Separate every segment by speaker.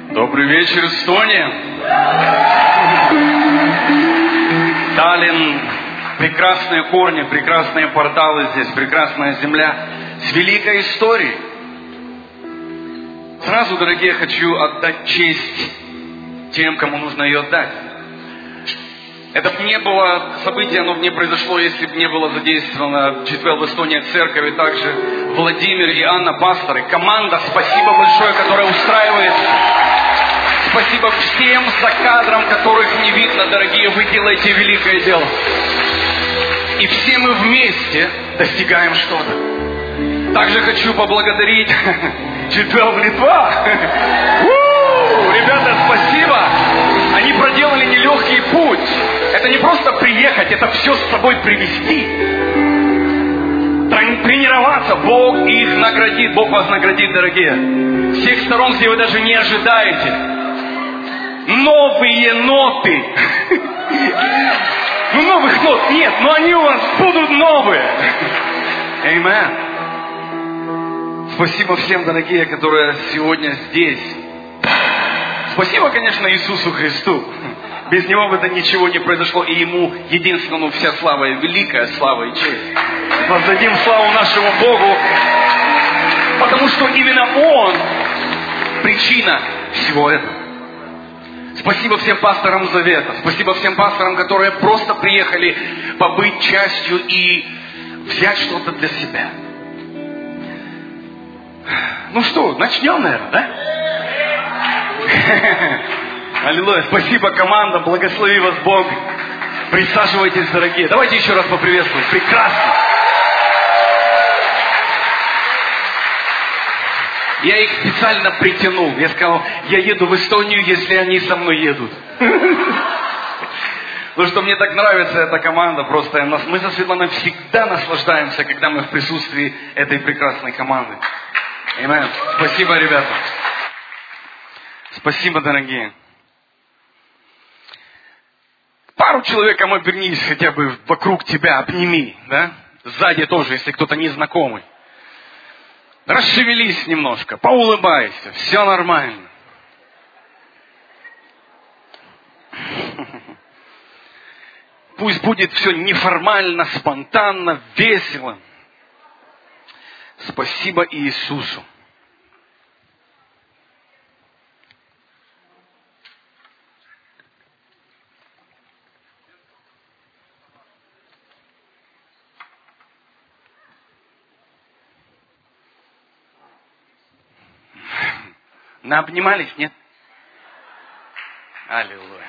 Speaker 1: Добрый вечер, Эстония. Таллин, прекрасные корни, прекрасные порталы здесь, прекрасная земля с великой историей. Сразу, дорогие, хочу отдать честь тем, кому нужно ее отдать. Это бы не было событие, оно бы не произошло, если бы не было задействовано G12 в Эстонии церковь, и также Владимир и Анна, пасторы. Команда, спасибо большое, которая устраивает. Спасибо всем за кадром, которых не видно, дорогие, вы делаете великое дело. И все мы вместе достигаем что-то. Также хочу поблагодарить G12 Литва. Ребята, спасибо. Они проделали нелегкий путь. Это не просто приехать, это все с собой привезти. Тренироваться. Бог их наградит. Бог вас наградит, дорогие. С тех сторон, где вы даже не ожидаете. Новые ноты. Ну, новых нот нет, но они у вас будут новые. Аминь. Спасибо всем, дорогие, которые сегодня здесь. Спасибо, конечно, Иисусу Христу. Без Него бы это ничего не произошло. И Ему единственному вся слава и великая слава и честь. Воздадим славу нашему Богу, потому что именно Он причина всего этого. Спасибо всем пасторам Завета. Спасибо всем пасторам, которые просто приехали побыть частью и взять что-то для себя. Ну что, начнем, наверное, да? Аллилуйя. Спасибо, команда. Благослови вас Бог. Присаживайтесь, дорогие. Давайте еще раз поприветствуем. Прекрасно. Я их специально притянул. Я сказал, я еду в Эстонию, если они со мной едут. Потому что мне так нравится эта команда. Просто мы со Светланой всегда наслаждаемся, когда мы в присутствии этой прекрасной команды. Аминь. Спасибо, ребята. Спасибо, дорогие. Пару человеком обернись хотя бы вокруг тебя, обними, да? Сзади тоже, если кто-то незнакомый. Расшевелись немножко, поулыбайся, все нормально. Пусть будет все неформально, спонтанно, весело. Спасибо Иисусу. Наобнимались, нет? Аллилуйя.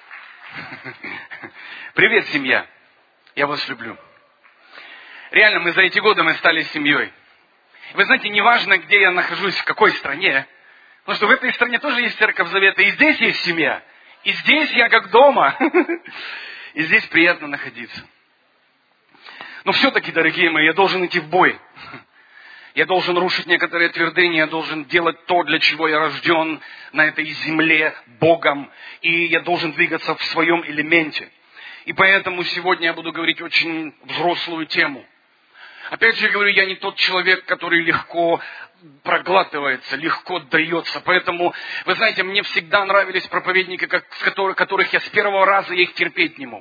Speaker 1: Привет, семья. Я вас люблю. Реально, мы за эти годы мы стали семьей. Вы знаете, неважно, где я нахожусь, в какой стране, потому что в этой стране тоже есть церковь Завета, и здесь есть семья. И здесь я как дома. И здесь приятно находиться. Но все-таки, дорогие мои, я должен идти в бой. Я должен рушить некоторые твердыни, я должен делать то, для чего я рожден на этой земле Богом. И я должен двигаться в своем элементе. И поэтому сегодня я буду говорить очень взрослую тему. Опять же говорю, я не тот человек, который легко проглатывается, легко дается. Поэтому, вы знаете, мне всегда нравились проповедники, которых я с первого раза их терпеть не мог.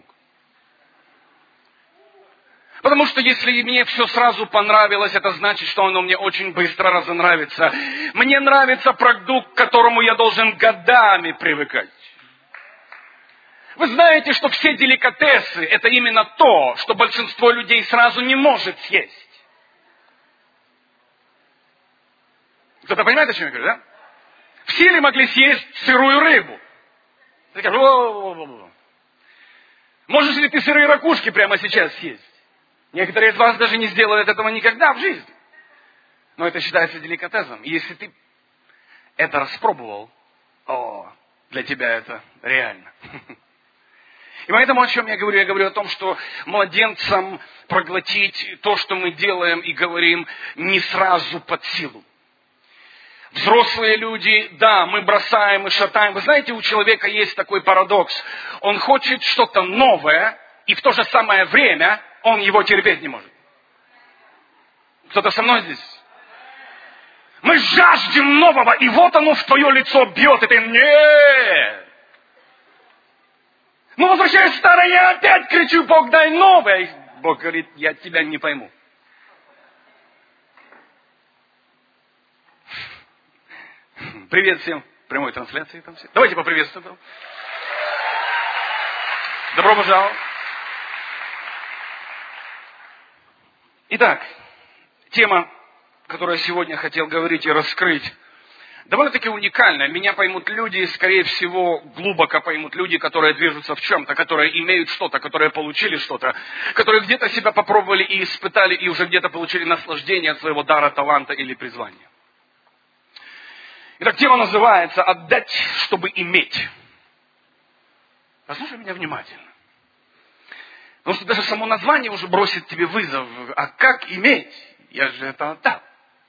Speaker 1: Потому что если мне все сразу понравилось, это значит, что оно мне очень быстро разонравится. Мне нравится продукт, к которому я должен годами привыкать. Вы знаете, что все деликатесы – это именно то, что большинство людей сразу не может съесть. Кто-то понимает, о чем я говорю, да? Все ли могли съесть сырую рыбу? Ты скажешь, можешь ли ты сырые ракушки прямо сейчас съесть? Некоторые из вас даже не сделают этого никогда в жизни. Но это считается деликатесом. И если ты это распробовал, для тебя это реально. И поэтому о чем я говорю? Я говорю о том, что младенцам проглотить то, что мы делаем и говорим, не сразу под силу. Взрослые люди, да, мы бросаем и шатаем. Вы знаете, у человека есть такой парадокс. Он хочет что-то новое, и в то же самое время он его терпеть не может. Кто-то со мной здесь? Мы жаждем нового, и вот оно в твое лицо бьет, и ты нет. Ну, возвращаюсь в старое, я опять кричу: Бог, дай новое. Бог говорит: я тебя не пойму. Привет всем в прямой трансляции. Там все. Давайте поприветствуем. Добро пожаловать. Итак, тема, которую я сегодня хотел говорить и раскрыть, довольно-таки уникальная. Меня поймут люди, скорее всего, глубоко поймут люди, которые движутся в чем-то, которые имеют что-то, которые получили что-то, которые где-то себя попробовали и испытали, и уже где-то получили наслаждение от своего дара, таланта или призвания. Итак, тема называется «Отдать, чтобы иметь». Послушай меня внимательно. Потому что даже само название уже бросит тебе вызов. А как иметь? Я же это отдал.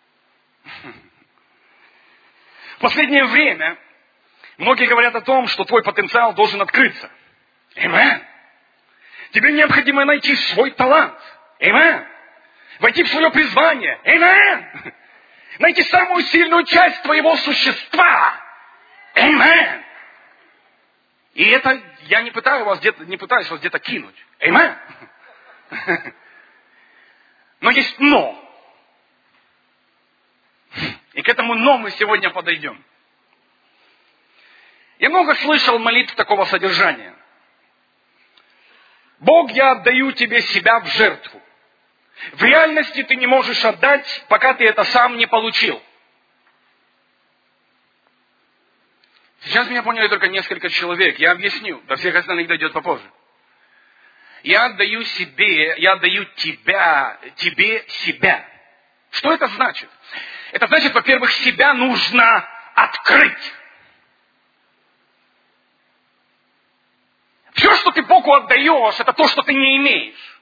Speaker 1: В последнее время многие говорят о том, что твой потенциал должен открыться. Амен. Тебе необходимо найти свой талант. Амен. Войти в свое призвание. Амен. Найти самую сильную часть твоего существа. Амен. И это я не пытаюсь вас где-то кинуть. Амен. Но есть но. И к этому но мы сегодня подойдем. Я много слышал молитв такого содержания. Бог, я отдаю тебе себя в жертву. В реальности ты не можешь отдать, пока ты это сам не получил. Сейчас меня поняли только несколько человек. Я объясню. До всех остальных дойдет попозже. Я отдаю тебе себя. Что это значит? Это значит, во-первых, себя нужно открыть. Все, что ты Богу отдаешь, это то, что ты не имеешь.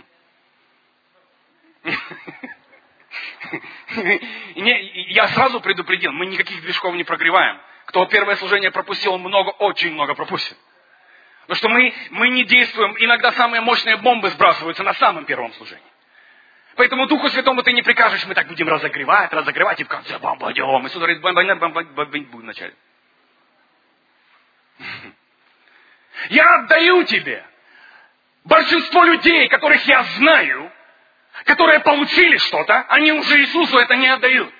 Speaker 1: Я сразу предупредил, мы никаких движков не прогреваем. Кто первое служение пропустил, он очень много пропустит. Потому что мы не действуем, иногда самые мощные бомбы сбрасываются на самом первом служении. Поэтому Духу Святому ты не прикажешь, мы так будем разогревать, и в конце бомбадем. И сюда бомбить будет вначале. Я отдаю тебе большинство людей, которых я знаю, которые получили что-то, они уже Иисусу это не отдают.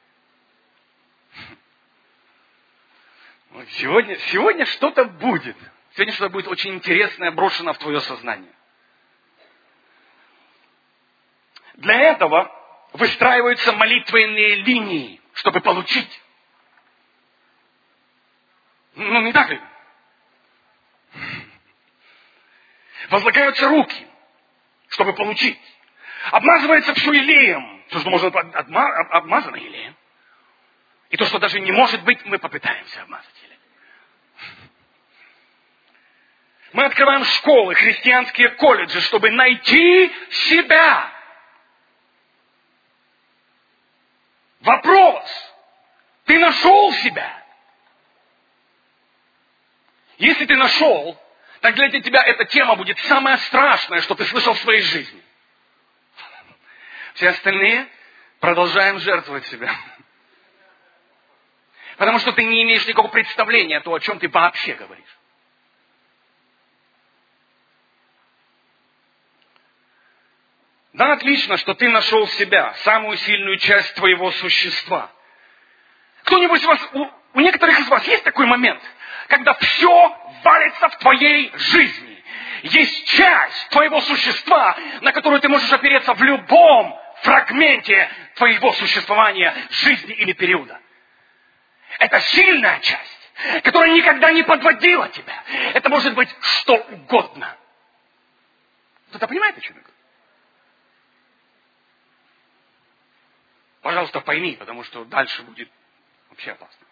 Speaker 1: Сегодня что-то будет. Сегодня что-то будет очень интересное, брошено в твое сознание. Для этого выстраиваются молитвенные линии, чтобы получить. Ну, не так ли? Возлагаются руки, чтобы получить. Обмазывается все елеем. То, что может быть обмазано елеем. И то, что даже не может быть, мы попытаемся обмазать елеем. Мы открываем школы, христианские колледжи, чтобы найти себя. Вопрос. Ты нашел себя? Если ты нашел, так для тебя эта тема будет самая страшная, что ты слышал в своей жизни. Все остальные продолжаем жертвовать себя. Потому что ты не имеешь никакого представления о том, о чем ты вообще говоришь. Да, отлично, что ты нашел себя, самую сильную часть твоего существа. Кто-нибудь из вас, у некоторых из вас есть такой момент, когда все валится в твоей жизни. Есть часть твоего существа, на которую ты можешь опереться в любом фрагменте твоего существования, жизни или периода. Это сильная часть, которая никогда не подводила тебя. Это может быть что угодно. Кто-то понимает, о чем я говорю? Пожалуйста, пойми, потому что дальше будет вообще опасно.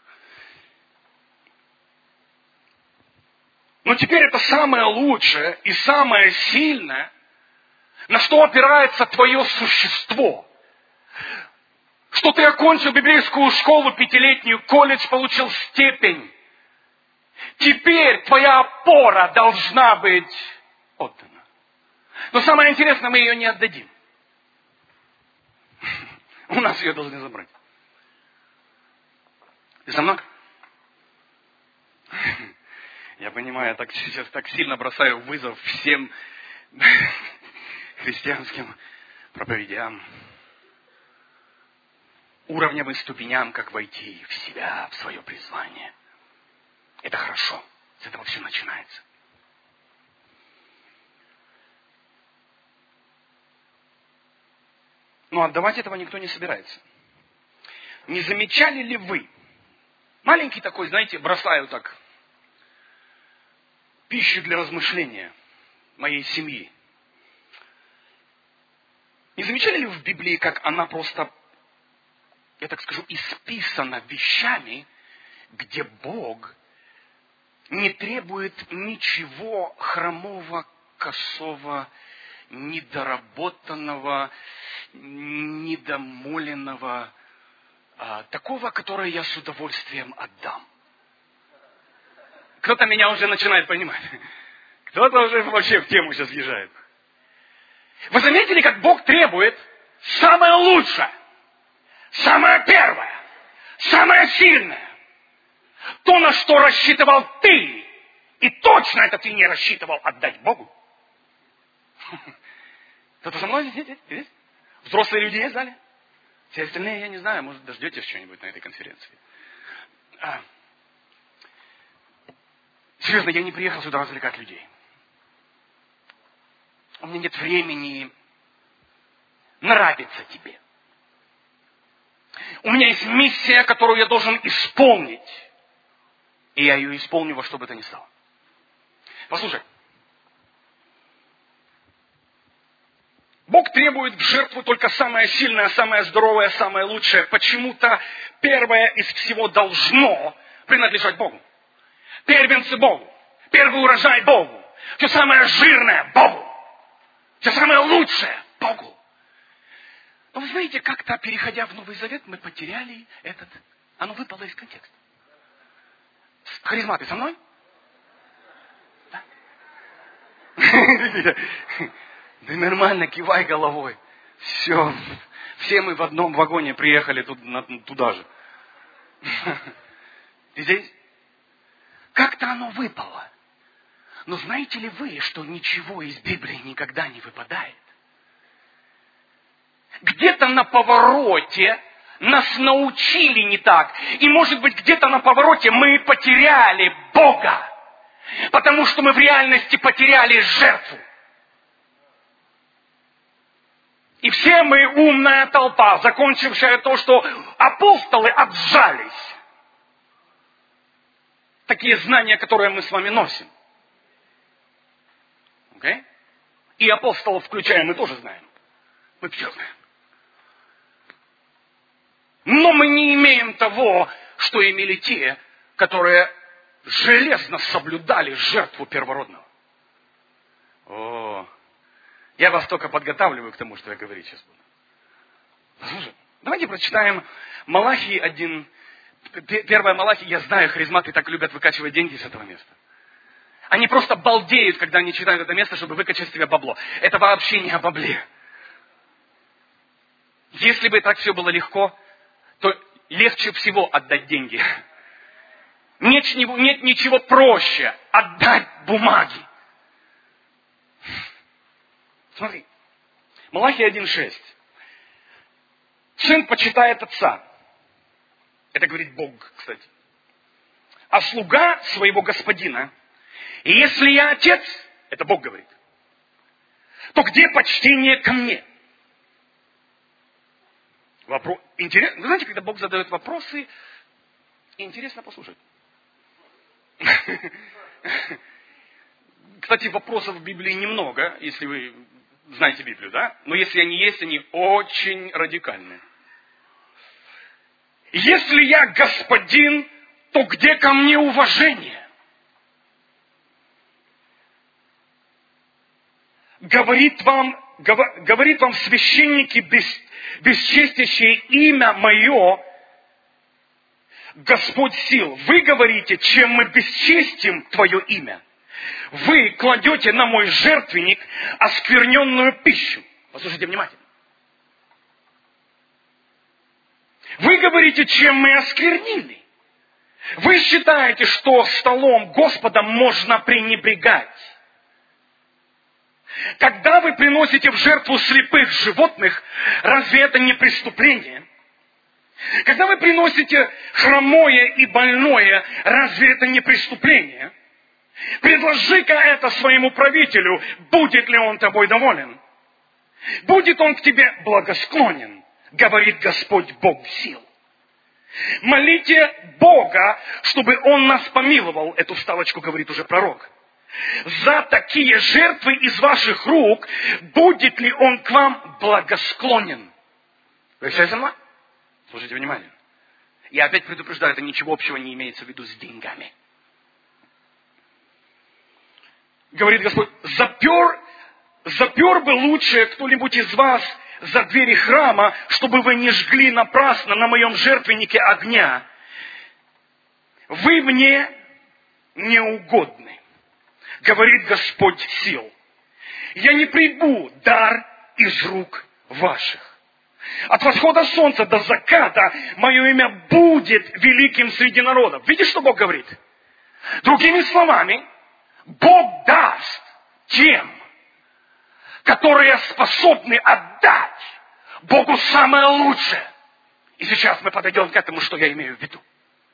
Speaker 1: Но теперь это самое лучшее и самое сильное, на что опирается твое существо. Что ты окончил библейскую школу 5-летнюю, колледж, получил степень. Теперь твоя опора должна быть отдана. Но самое интересное, мы ее не отдадим. У нас ее должны забрать. Ты со мной? Я понимаю, я сейчас так сильно бросаю вызов всем христианским проповедям, уровням и ступеням, как войти в себя, в свое призвание. Это хорошо. С этого все начинается. Но отдавать этого никто не собирается. Не замечали ли вы? Маленький такой, знаете, бросаю так пищу для размышления моей семьи. Не замечали ли вы в Библии, как она просто, я так скажу, исписана вещами, где Бог не требует ничего хромого, косого, недоработанного, недомоленного, такого, которое я с удовольствием отдам. Кто-то меня уже начинает понимать. Кто-то уже вообще в тему сейчас въезжает. Вы заметили, как Бог требует самое лучшее, самое первое, самое сильное. То, на что рассчитывал ты, и точно это ты не рассчитывал отдать Богу. Кто-то со мной здесь? Взрослые люди есть в зале? Все остальные, я не знаю, может, дождетесь что-нибудь на этой конференции. Серьезно, я не приехал сюда развлекать людей. У меня нет времени нравиться тебе. У меня есть миссия, которую я должен исполнить. И я ее исполню во что бы то ни стало. Послушай. Бог требует в жертву только самое сильное, самое здоровое, самое лучшее. Почему-то первое из всего должно принадлежать Богу. Первенцы Богу. Первый урожай Богу. Все самое жирное Богу. Все самое лучшее Богу. Но вы знаете, как-то переходя в Новый Завет, мы потеряли этот... Оно выпало из контекста. Харизма, ты со мной? Да? Да нормально, кивай головой. Все мы в одном вагоне приехали туда же. Ты здесь? Как-то оно выпало. Но знаете ли вы, что ничего из Библии никогда не выпадает? Где-то на повороте нас научили не так. И может быть где-то на повороте мы потеряли Бога. Потому что мы в реальности потеряли жертву. И все мы умная толпа, закончившая то, что апостолы отжались. Такие знания, которые мы с вами носим. Okay? И апостолов включая мы тоже знаем. Мы все знаем. Но мы не имеем того, что имели те, которые железно соблюдали жертву первородного. Я вас только подготавливаю к тому, что я говорить сейчас буду. Послушай, давайте прочитаем Малахии 1. Первая Малахия, я знаю, харизматы так любят выкачивать деньги с этого места. Они просто балдеют, когда они читают это место, чтобы выкачать с себя бабло. Это вообще не о бабле. Если бы так все было легко, то легче всего отдать деньги. Нет ничего проще отдать бумаги. Смотри, Малахия 1.6. Сын почитает отца. Это говорит Бог, кстати. А слуга своего господина. И если я отец, это Бог говорит, то где почтение ко мне? Интересно, вы знаете, когда Бог задает вопросы, интересно послушать. Кстати, вопросов в Библии немного, если вы знаете Библию, да? Но если они есть, они очень радикальные. Если я господин, то где ко мне уважение? Говорит вам священники, бесчестящие имя мое, Господь сил. Вы говорите, чем мы бесчестим твое имя. Вы кладете на мой жертвенник оскверненную пищу. Послушайте внимательно. Вы говорите, чем мы осквернили.
Speaker 2: Вы считаете, что столом Господа можно пренебрегать? Когда вы приносите в жертву слепых животных, разве это не преступление? Когда вы приносите хромое и больное, разве это не преступление? Предложи-ка это своему правителю, будет ли он тобой доволен? Будет он к тебе благосклонен, говорит Господь Бог сил. Молите Бога, чтобы Он нас помиловал. Эту вставочку говорит уже пророк. За такие жертвы из ваших рук будет ли Он к вам благосклонен? Вы все со мной? Слушайте внимательно. Я опять предупреждаю, это ничего общего не имеется в виду с деньгами. Говорит Господь, запер бы лучше кто-нибудь из вас за двери храма, чтобы вы не жгли напрасно на моем жертвеннике огня. Вы мне не угодны, говорит Господь сил. Я не приму дар из рук ваших. От восхода солнца до заката мое имя будет великим среди народов. Видишь, что Бог говорит? Другими словами, Бог даст тем, которые способны отдать Богу самое лучшее. И сейчас мы подойдем к этому, что я имею в виду.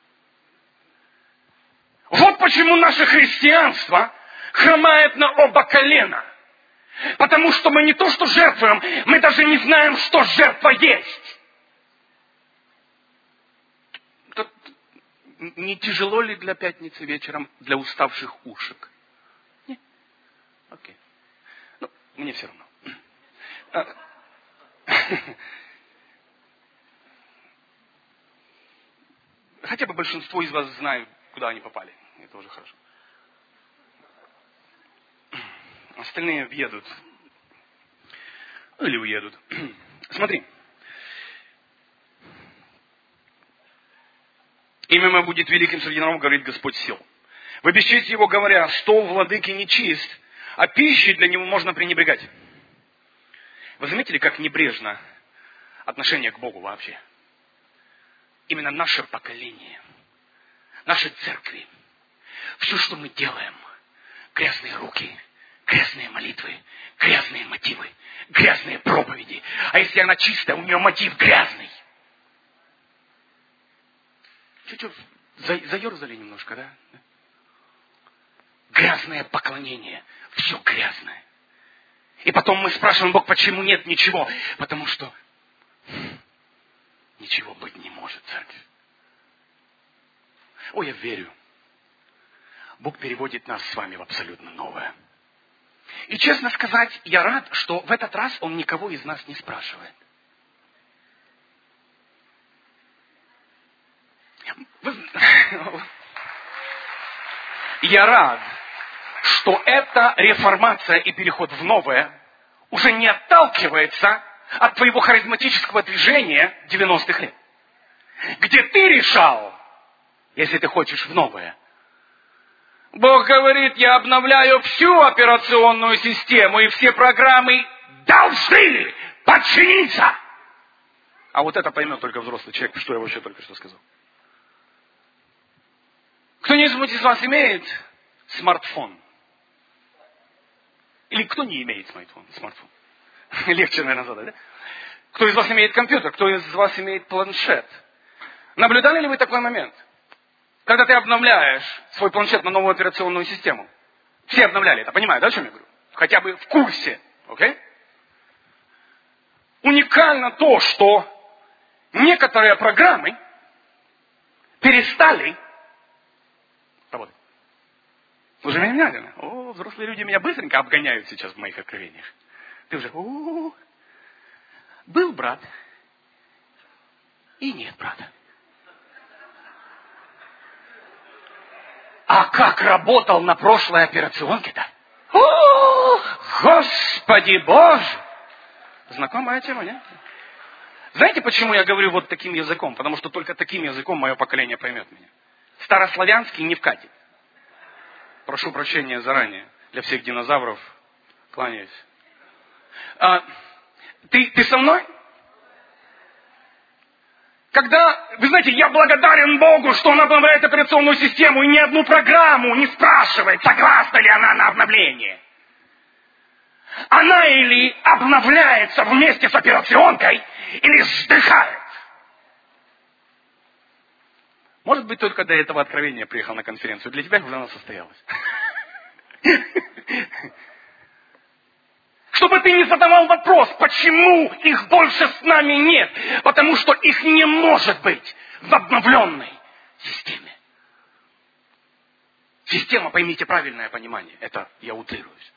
Speaker 2: Вот почему наше христианство хромает на оба колена. Потому что мы не то что жертвуем, мы даже не знаем, что жертва есть. Не тяжело ли для пятницы вечером, для уставших ушек? Нет? Окей. Ну, мне все равно. Хотя бы большинство из вас знают, куда они попали. Это уже хорошо. Остальные въедут. Или уедут. Смотри. Имя мое будет великим среди народов, говорит Господь сил. Вы бесчестите его, говоря, стол владыки нечист, а пищей для него можно пренебрегать. Вы заметили, как небрежно отношение к Богу вообще? Именно наше поколение, наши церкви, все, что мы делаем, грязные руки, грязные молитвы, грязные мотивы, грязные проповеди. А если она чистая, у нее мотив грязный. Чуть-чуть заерзали немножко, да? Грязное поклонение, все грязное. И потом мы спрашиваем, Бог, почему нет ничего? Потому что ничего быть не может, церковь. О, я верю. Бог переводит нас с вами в абсолютно новое. И честно сказать, я рад, что в этот раз Он никого из нас не спрашивает. Я рад, что эта реформация и переход в новое уже не отталкивается от твоего харизматического движения 90-х лет. Где ты решал, если ты хочешь в новое. Бог говорит, я обновляю всю операционную систему, и все программы должны подчиниться. А вот это поймет только взрослый человек, что я вообще только что сказал. Кто-нибудь из вас имеет смартфон? Или кто не имеет смартфон? Легче, наверное, задать, да? Кто из вас имеет компьютер? Кто из вас имеет планшет? Наблюдали ли вы такой момент? Когда ты обновляешь свой планшет на новую операционную систему. Все обновляли это, понимаю, да, о чем я говорю? Хотя бы в курсе, окей? Уникально то, что некоторые программы перестали работать. Уже внимательно. О, взрослые люди меня быстренько обгоняют сейчас в моих откровениях. Ты уже, был брат, и нет брата. А как работал на прошлой операционке-то? О, Господи Боже! Знакомая тема, нет? Знаете, почему я говорю вот таким языком? Потому что только таким языком мое поколение поймет меня. Старославянский не вкатит. Прошу прощения заранее. Для всех динозавров кланяюсь. Ты со мной? Когда, вы знаете, я благодарен Богу, что Он обновляет операционную систему, и ни одну программу не спрашивает, согласна ли она на обновление. Она или обновляется вместе с операционкой, или вздыхает. Может быть, только до этого откровения приехал на конференцию. Для тебя уже она состоялась. Чтобы ты не задавал вопрос, почему их больше с нами нет. Потому что их не может быть в обновленной системе. Система, поймите правильное понимание, это я утрируюсь.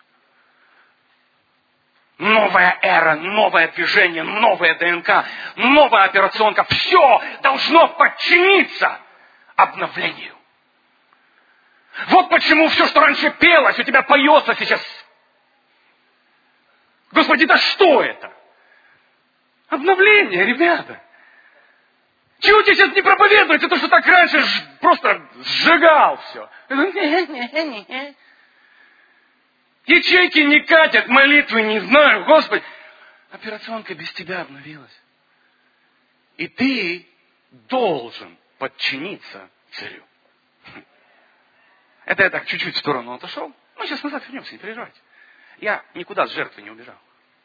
Speaker 2: Новая эра, новое движение, новая ДНК, новая операционка. Все должно подчиниться обновлению. Вот почему все, что раньше пелось, у тебя поется сейчас. Господи, да что это? Обновление, ребята. Чего тебе сейчас не проповедуется, то, что так раньше просто сжигал все. Ячейки не катят, молитвы не знаю, Господи. Операционка без тебя обновилась. И ты должен подчиниться царю. Это я так чуть-чуть в сторону отошел. Ну, сейчас назад вернемся, не переживайте. Я никуда с жертвы не убежал.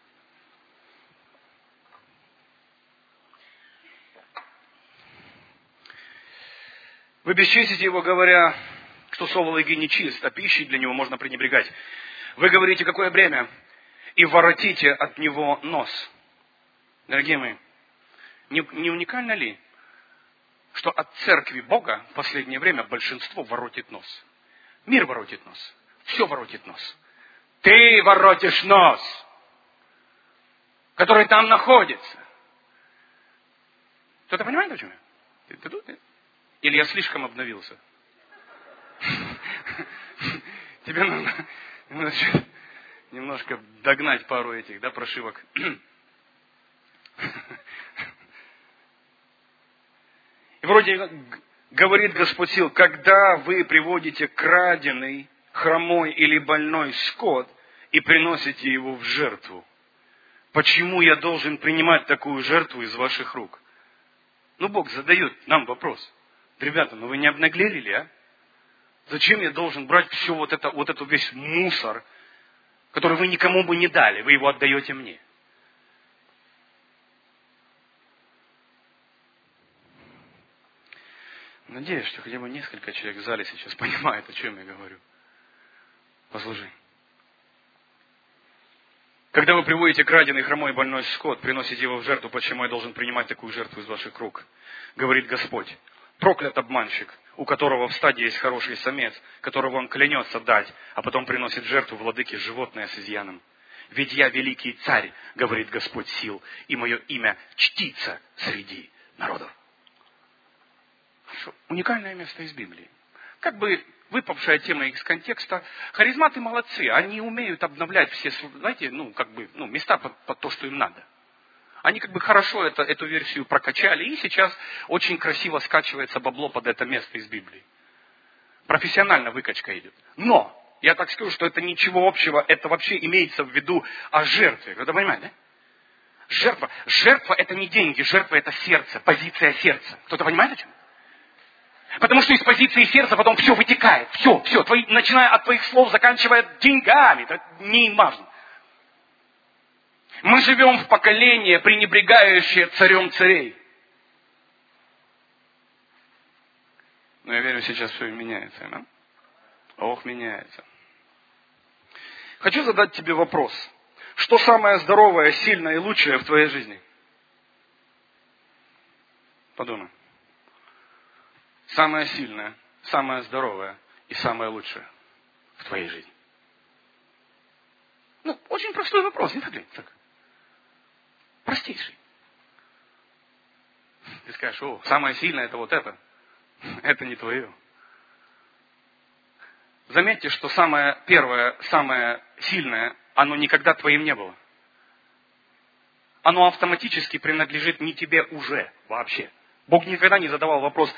Speaker 2: Вы бесчестите его, говоря, что совол иги нечист, а пищей для него можно пренебрегать. Вы говорите, какое бремя, и воротите от него нос. Дорогие мои, не уникально ли, что от церкви Бога в последнее время большинство воротит нос? Мир воротит нос. Все воротит нос. Ты воротишь нос, который там находится. Кто-то понимает, о чем я? Ты тут? Нет? Или я слишком обновился? Тебе нужно немножко догнать пару этих, прошивок. И вроде говорит Господь сил, когда вы приводите краденый, хромой или больной скот и приносите его в жертву, почему я должен принимать такую жертву из ваших рук? Бог задает нам вопрос. Ребята, вы не обнаглели ли, а? Зачем я должен брать все эту весь мусор, который вы никому бы не дали, вы его отдаете мне? Надеюсь, что хотя бы несколько человек в зале сейчас понимает, о чем я говорю. Послушай. Когда вы приводите краденый, хромой, больной скот, приносите его в жертву, почему я должен принимать такую жертву из ваших рук? Говорит Господь. Проклят обманщик, у которого в стаде есть хороший самец, которого он клянется дать, а потом приносит в жертву владыке животное с изъяном. Ведь я великий царь, говорит Господь сил, и мое имя чтится среди народов. Уникальное место из Библии. Как бы выпавшая тема из контекста. Харизматы молодцы, они умеют обновлять все, знаете, места под то, что им надо. Они хорошо эту версию прокачали, и сейчас очень красиво скачивается бабло под это место из Библии. Профессионально выкачка идет. Но, я так скажу, что это ничего общего, это вообще имеется в виду о жертве. Кто-то понимает, да? Жертва это не деньги, жертва это сердце, позиция сердца. Кто-то понимает о чем? Потому что из позиции сердца потом все вытекает. Все, начиная от твоих слов, заканчивая деньгами. Это не важно. Мы живем в поколении, пренебрегающее царем царей. Но я верю, сейчас все меняется. Да? Ох, меняется. Хочу задать тебе вопрос. Что самое здоровое, сильное и лучшее в твоей жизни? Подумай. Самое сильное, самое здоровое и самое лучшее в твоей жизни. Очень простой вопрос, не так ли? Так. Простейший. Ты скажешь, самое сильное это вот это. Это не твое. Заметьте, что самое первое, самое сильное, оно никогда твоим не было. Оно автоматически принадлежит не тебе уже вообще. Бог никогда не задавал вопрос,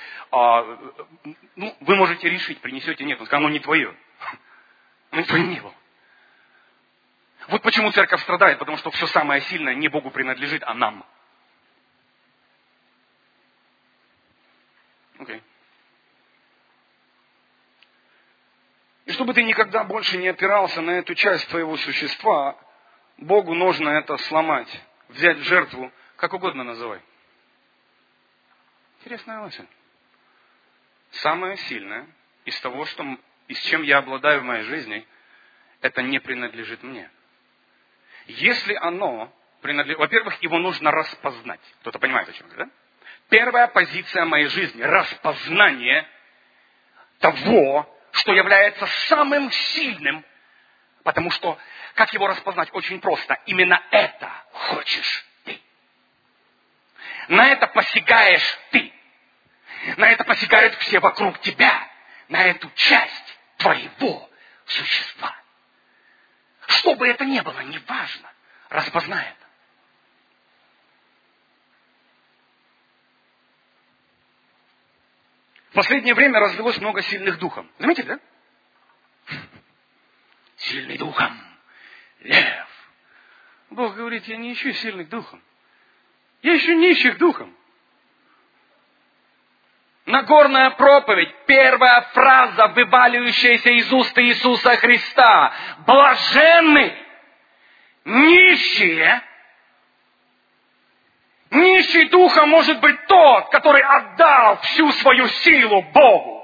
Speaker 2: вы можете решить, принесете, нет. Он сказал, оно не твое. Оно твоим не было. Вот почему церковь страдает, потому что все самое сильное не Богу принадлежит, а нам. чтобы ты никогда больше не опирался на эту часть твоего существа, Богу нужно это сломать, взять в жертву, как угодно называй. Интересная мысль. Самое сильное из того, с чем я обладаю в моей жизни, это не принадлежит мне. Если оно принадлежит... Во-первых, его нужно распознать. Кто-то понимает, о чем я говорю, да? Первая позиция моей жизни – распознание того, что является самым сильным, потому что, как его распознать? Очень просто. Именно это хочешь ты. На это посягаешь ты. На это посягают все вокруг тебя. На эту часть твоего существа. Что бы это ни было, неважно. Распознай это. В последнее время развелось много сильных духом. Заметили, да? Сильный духом. Лев. Бог говорит, я не ищу сильных духом. Я ищу нищих духом. Нагорная проповедь, первая фраза, вываливающаяся из уст Иисуса Христа. Блаженны нищие. Нищий духом может быть тот, который отдал всю свою силу Богу.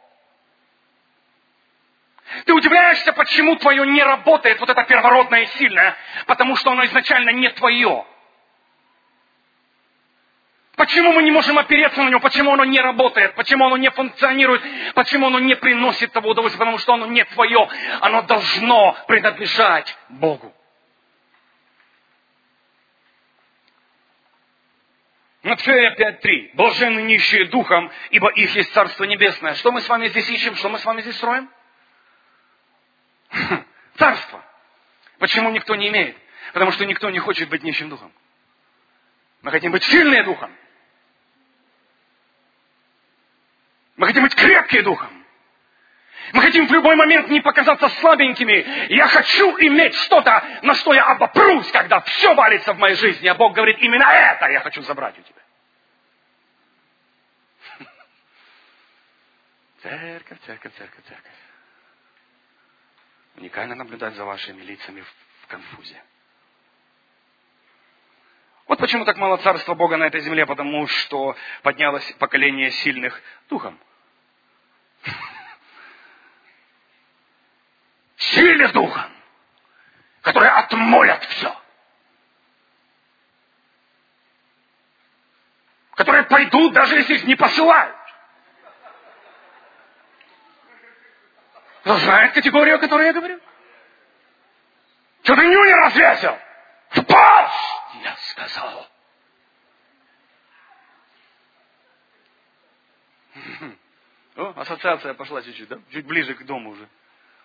Speaker 2: Ты удивляешься, почему твое не работает, вот это первородное и сильное, потому что оно изначально не твое. Почему мы не можем опереться на него, почему оно не работает, почему оно не функционирует, почему оно не приносит того удовольствия, потому что оно не твое, оно должно принадлежать Богу. Матфея 5:3. Блаженны нищие духом, ибо их есть Царство Небесное. Что мы с вами здесь ищем? Что мы с вами здесь строим? Царство. Почему никто не имеет? Потому что никто не хочет быть нищим духом. Мы хотим быть сильные духом. Мы хотим быть крепкие духом. Мы хотим в любой момент не показаться слабенькими. Я хочу иметь что-то, на что я обопрусь, когда все валится в моей жизни. А Бог говорит, именно это я хочу забрать у тебя. Церковь, церковь, церковь, церковь. Уникально наблюдать за вашими лицами в конфузе. Вот почему так мало царства Бога на этой земле, потому что поднялось поколение сильных духом. Сильных духом, которые отмолят все. Которые пойдут, даже если их не посылают. Кто знает категорию, о которой я говорю? Что ты нюни развесил? В пасть, я сказал. О, ассоциация пошла чуть-чуть, да? Чуть ближе к дому уже.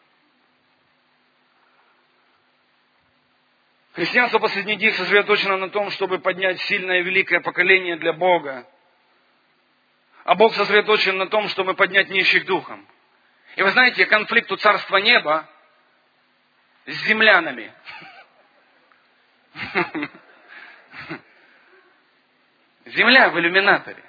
Speaker 2: Христианство последних дней сосредоточено на том, чтобы поднять сильное великое поколение для Бога. А Бог сосредоточен на том, чтобы поднять нищих духом. И вы знаете, конфликт у Царства Неба с землянами. Земля в иллюминаторе.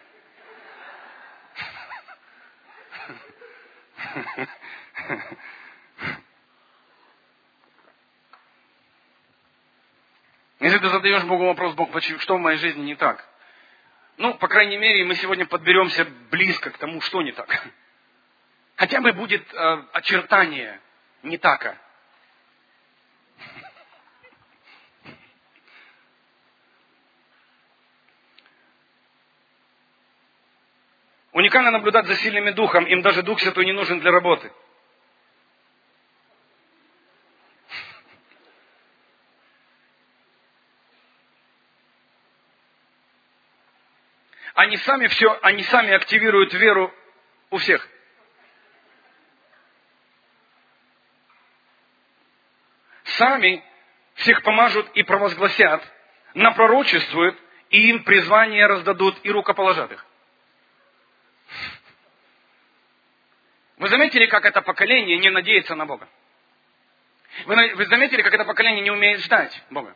Speaker 2: Если ты задаешь Богу вопрос, Бог, что в моей жизни не так? Ну, по крайней мере, мы сегодня подберемся близко к тому, что не так. Хотя бы будет очертание не така. Уникально наблюдать за сильными духом. Им даже Дух Святой не нужен для работы. Они сами активируют веру у всех. Сами всех помажут и провозгласят, напророчествуют, и им призвание раздадут и рукоположат их. Вы заметили, как это поколение не надеется на Бога? Вы заметили, как это поколение не умеет ждать Бога?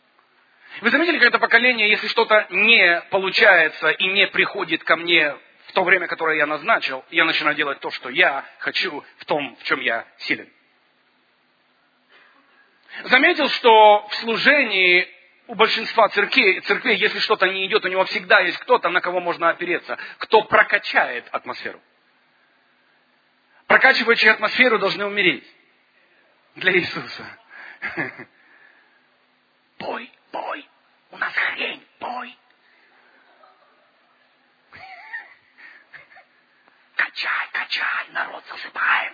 Speaker 2: Вы заметили, как это поколение, если что-то не получается и не приходит ко мне в то время, которое я назначил, я начинаю делать то, что я хочу, в том, в чем я силен. Заметил, что в служении у большинства церквей, если что-то не идет, у него всегда есть кто-то, на кого можно опереться, кто прокачает атмосферу. Прокачивающие атмосферу должны умереть. Для Иисуса. Пой, пой, у нас хрень, пой. Качай, качай, народ засыпаем.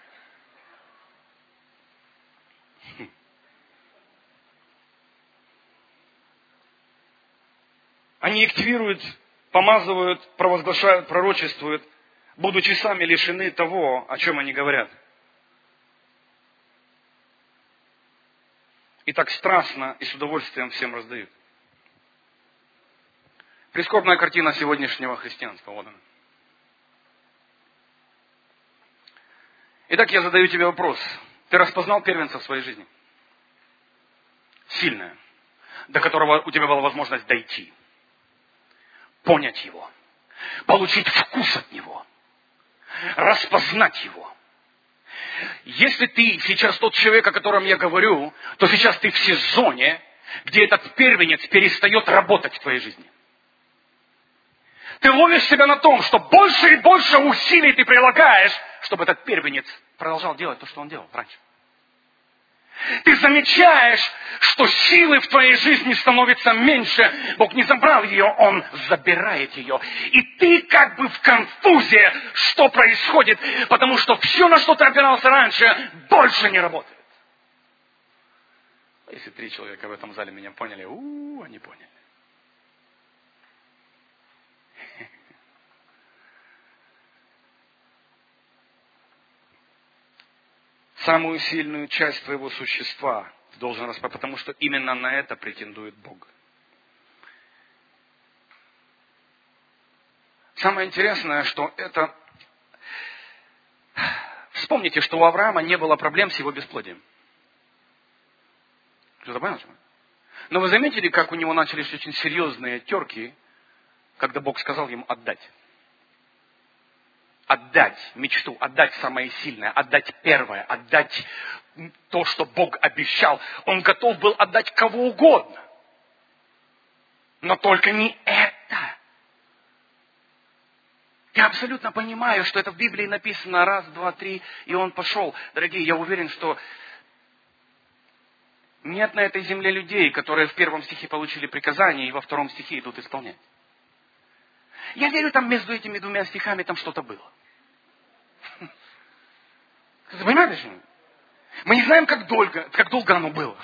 Speaker 2: Они активируют, помазывают, провозглашают, пророчествуют, будучи сами лишены того, о чем они говорят. И так страстно и с удовольствием всем раздают. Прискорбная картина сегодняшнего христианства. Вот она. Итак, я задаю тебе вопрос. Ты распознал первенца в своей жизни? Сильное, до которого у тебя была возможность дойти. Понять его. Получить вкус от него. Распознать его. Если ты сейчас тот человек, о котором я говорю, то сейчас ты в сезоне, где этот первенец перестает работать в твоей жизни. Ты ловишь себя на том, что больше и больше усилий ты прилагаешь, чтобы этот первенец продолжал делать то, что он делал раньше. Ты замечаешь, что силы в твоей жизни становится меньше. Бог не забрал ее, Он забирает ее. И ты как бы в конфузе, что происходит, потому что все, на что ты опирался раньше, больше не работает. Если 3 человека в этом зале меня поняли, они поняли. Самую сильную часть твоего существа должен распознать, потому что именно на это претендует Бог. Самое интересное, что это... Вспомните, что у Авраама не было проблем с его бесплодием. Кто-то понял? Но вы заметили, как у него начались очень серьезные терки, когда Бог сказал ему отдать? Отдать мечту, отдать самое сильное, отдать первое, отдать то, что Бог обещал. Он готов был отдать кого угодно. Но только не это. Я абсолютно понимаю, что это в Библии написано 1, 2, 3, и он пошел. Дорогие, я уверен, что нет на этой земле людей, которые в 1 стихе получили приказание и во 2 стихе идут исполнять. Я верю, там между этими 2 стихами там что-то было. Ты понимаешь? Мы не знаем, как долго оно было.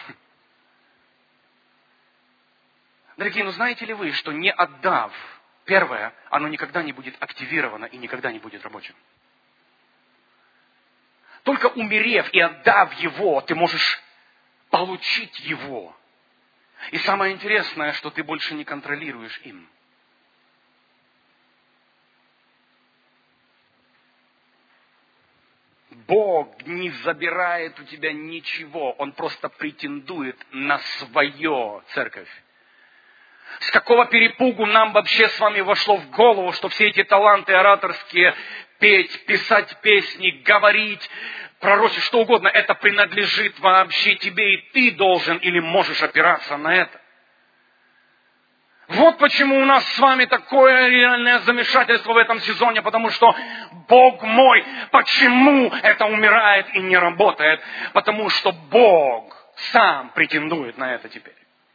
Speaker 2: Дорогие, но знаете ли вы, что не отдав первое, оно никогда не будет активировано и никогда не будет рабочим. Только умерев и отдав его, ты можешь получить его. И самое интересное, что ты больше не контролируешь им. Бог не забирает у тебя ничего. Он просто претендует на свое, церковь. С какого перепугу нам вообще с вами вошло в голову, что все эти таланты ораторские, петь, писать песни, говорить, пророчить, что угодно, это принадлежит вообще тебе, и ты должен или можешь опираться на это. Вот почему у нас с вами такое реальное замешательство в этом сезоне, потому что, Бог мой, почему это умирает и не работает? Потому что Бог сам претендует на это теперь.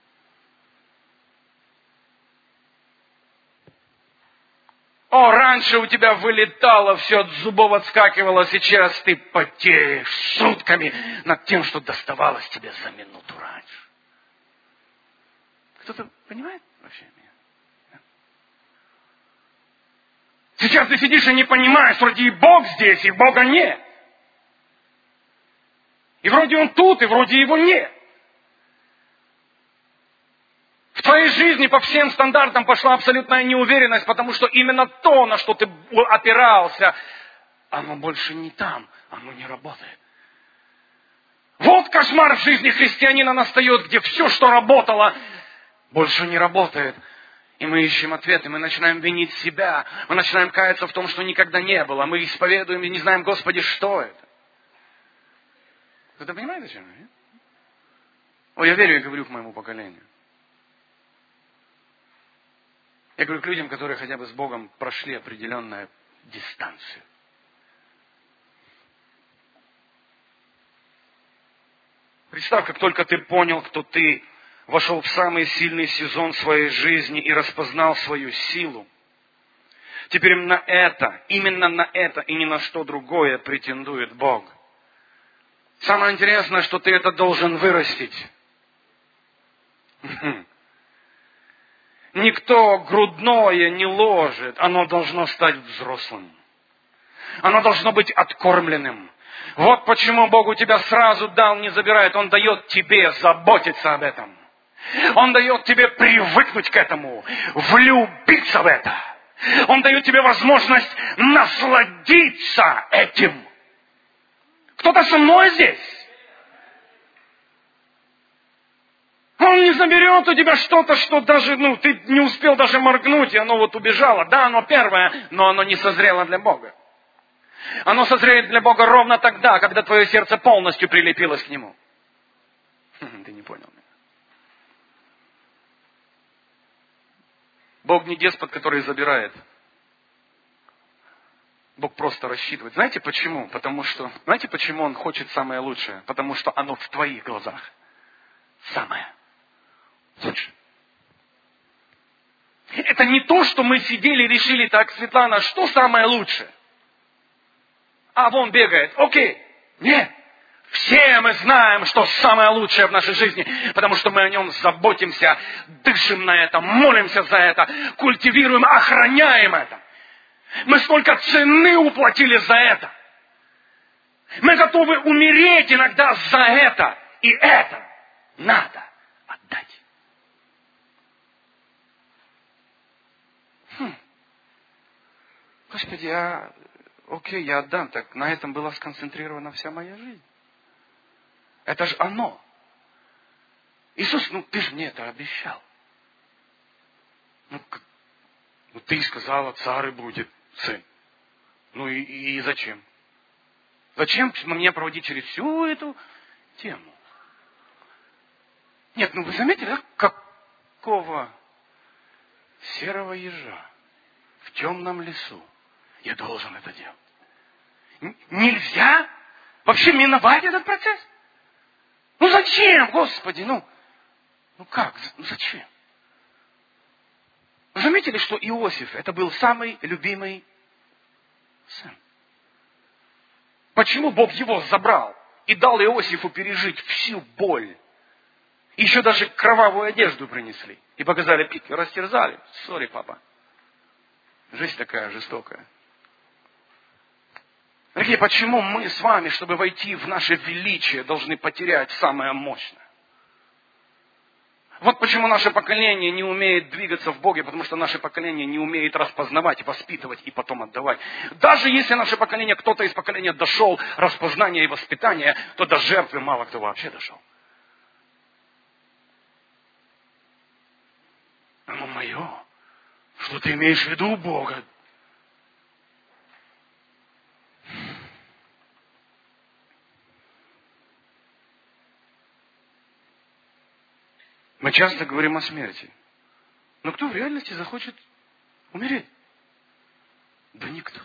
Speaker 2: О, раньше у тебя вылетало, все от зубов отскакивало, сейчас ты потеешь сутками над тем, что доставалось тебе за минуту раньше. Кто-то понимает вообще меня? Сейчас ты сидишь и не понимаешь, вроде и Бог здесь, и Бога нет. И вроде Он тут, и вроде Его нет. В твоей жизни по всем стандартам пошла абсолютная неуверенность, потому что именно то, на что ты опирался, оно больше не там, оно не работает. Вот кошмар в жизни христианина настает, где все, что работало, больше не работает.
Speaker 1: И мы ищем ответы, мы начинаем винить себя, мы начинаем каяться в том, что никогда не было. Мы исповедуем и не знаем, Господи, что это. Кто-то понимает, о чем я? Я верю и говорю к моему поколению. Я говорю к людям, которые хотя бы с Богом прошли определенную дистанцию. Представь, как только ты понял, кто ты, вошел в самый сильный сезон своей жизни и распознал свою силу, теперь именно на это и ни на что другое претендует Бог. Самое интересное, что ты это должен вырастить. Никто грудное не ложит, оно должно стать взрослым. Оно должно быть откормленным. Вот почему Бог у тебя сразу дал, не забирает. Он дает тебе заботиться об этом. Он дает тебе привыкнуть к этому, влюбиться в это. Он дает тебе возможность насладиться этим. Кто-то со мной здесь? Он не заберет у тебя что-то, что даже, ты не успел даже моргнуть, и оно убежало. Да, оно первое, но оно не созрело для Бога. Оно созреет для Бога ровно тогда, когда твое сердце полностью прилепилось к Нему. Ты не понял меня. Бог не деспот, который забирает. Бог просто рассчитывает. Знаете почему? Знаете, почему Он хочет самое лучшее? Потому что оно в твоих глазах самое лучше. Это не то, что мы сидели и решили, так, Светлана, что самое лучшее? А вон бегает. Окей. Нет. Все мы знаем, что самое лучшее в нашей жизни, потому что мы о нем заботимся, дышим на это, молимся за это, культивируем, охраняем это. Мы столько цены уплатили за это. Мы готовы умереть иногда за это. И это надо отдать. Господи, я отдам. Так на этом была сконцентрирована вся моя жизнь. Это же оно. Иисус, ты же мне это обещал. Ты сказала, царь будет сын. И зачем? Зачем мне проводить через всю эту тему? Нет, вы заметили, да? Какого серого ежа в темном лесу я должен это делать? Нельзя вообще миновать этот процесс? Зачем, Господи? Как? Зачем? Вы заметили, что Иосиф это был самый любимый сын? Почему Бог его забрал и дал Иосифу пережить всю боль? И еще даже кровавую одежду принесли. И показали пики, растерзали. Сори, папа. Жизнь такая жестокая. Дорогие, почему мы с вами, чтобы войти в наше величие, должны потерять самое мощное? Вот почему наше поколение не умеет двигаться в Боге, потому что наше поколение не умеет распознавать, воспитывать и потом отдавать. Даже если наше поколение, кто-то из поколения дошел распознания и воспитания, то до жертвы мало кто вообще дошел. Оно мое. Что ты имеешь в виду, Бога? Мы часто говорим о смерти. Но кто в реальности захочет умереть? Да никто.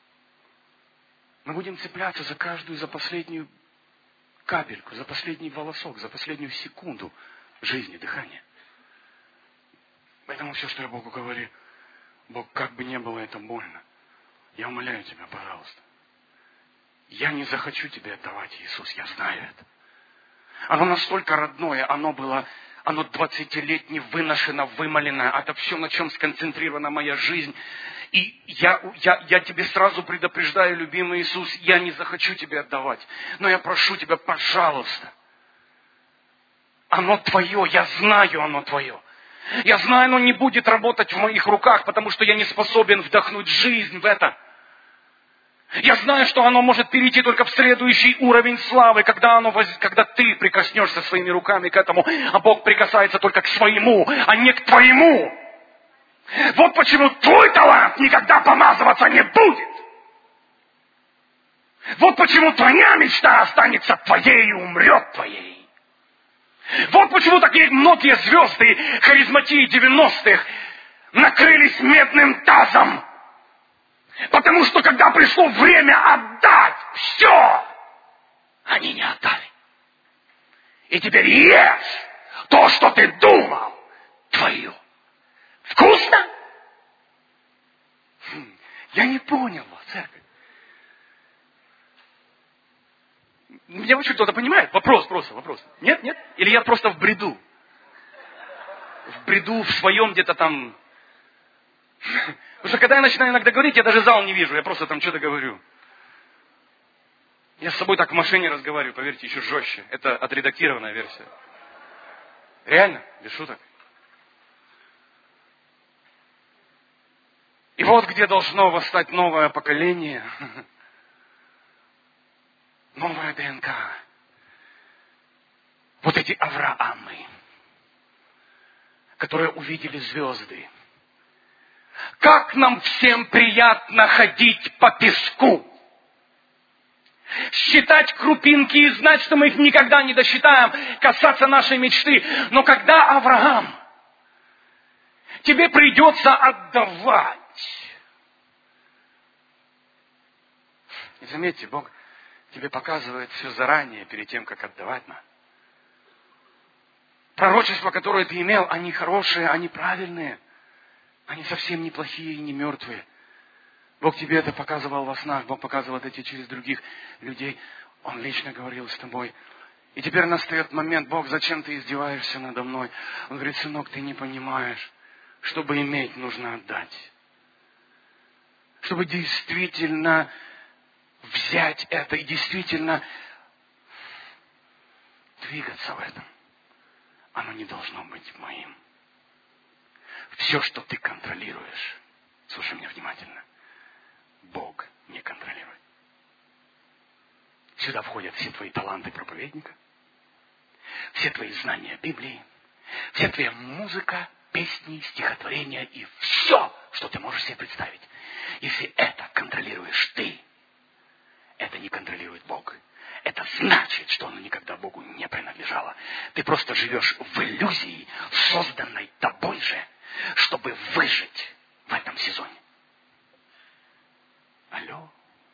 Speaker 1: Мы будем цепляться за каждую, за последнюю капельку, за последний волосок, за последнюю секунду жизни, дыхания. Поэтому все, что я Богу говорю, Бог, как бы ни было это больно, я умоляю Тебя, пожалуйста. Я не захочу Тебе отдавать, Иисус, я знаю это. Оно настолько родное, оно 20-летне выношено, вымолено. Это все, на чем сконцентрирована моя жизнь. И я тебе сразу предупреждаю, любимый Иисус, я не захочу Тебе отдавать. Но я прошу Тебя, пожалуйста. Оно Твое, я знаю, оно Твое. Я знаю, оно не будет работать в моих руках, потому что я не способен вдохнуть жизнь в это. Я знаю, что оно может перейти только в следующий уровень славы, когда ты прикоснешься своими руками к этому, а Бог прикасается только к своему, а не к твоему.
Speaker 2: Вот почему твой талант никогда помазываться не будет. Вот почему твоя мечта останется твоей и умрет твоей. Вот почему такие многие звезды харизматии 90-х накрылись медным тазом. Потому что когда пришло время отдать все, они не отдали. И теперь ешь то, что ты думал, твое. Вкусно? Я не понял вас, церковь. Меня вообще кто-то понимает? Вопрос. Нет? Или я просто в бреду? В бреду, в своем где-то там. Потому что когда я начинаю иногда говорить, я даже зал не вижу, я просто там что-то говорю. Я с собой так в машине разговариваю, поверьте, еще жестче. Это отредактированная версия. Реально, без шуток. И вот где должно восстать новое поколение. Новая ДНК. Вот эти Авраамы, которые увидели звезды. Как нам всем приятно ходить по песку. Считать крупинки и знать, что мы их никогда не досчитаем, касаться нашей мечты. Но когда, Авраам, тебе придется отдавать. И заметьте, Бог тебе показывает все заранее, перед тем, как отдавать нам. Пророчества, которые ты имел, они хорошие, они правильные. Они совсем не плохие и не мертвые. Бог тебе это показывал во снах, Бог показывал это через других людей. Он лично говорил с тобой. И теперь настает момент, Бог, зачем ты издеваешься надо мной? Он говорит, сынок, ты не понимаешь, чтобы иметь, нужно отдать. Чтобы действительно взять это и действительно двигаться в этом. Оно не должно быть моим. Все, что ты контролируешь, слушай меня внимательно, Бог не контролирует. Сюда входят все твои таланты проповедника, все твои знания Библии, вся твоя музыка, песни, стихотворения и все, что ты можешь себе представить. Если это контролируешь ты, это не контролирует Бог. Это значит, что оно никогда Богу не принадлежало. Ты просто живешь в иллюзии, созданной тобой же, чтобы выжить в этом сезоне. Алло?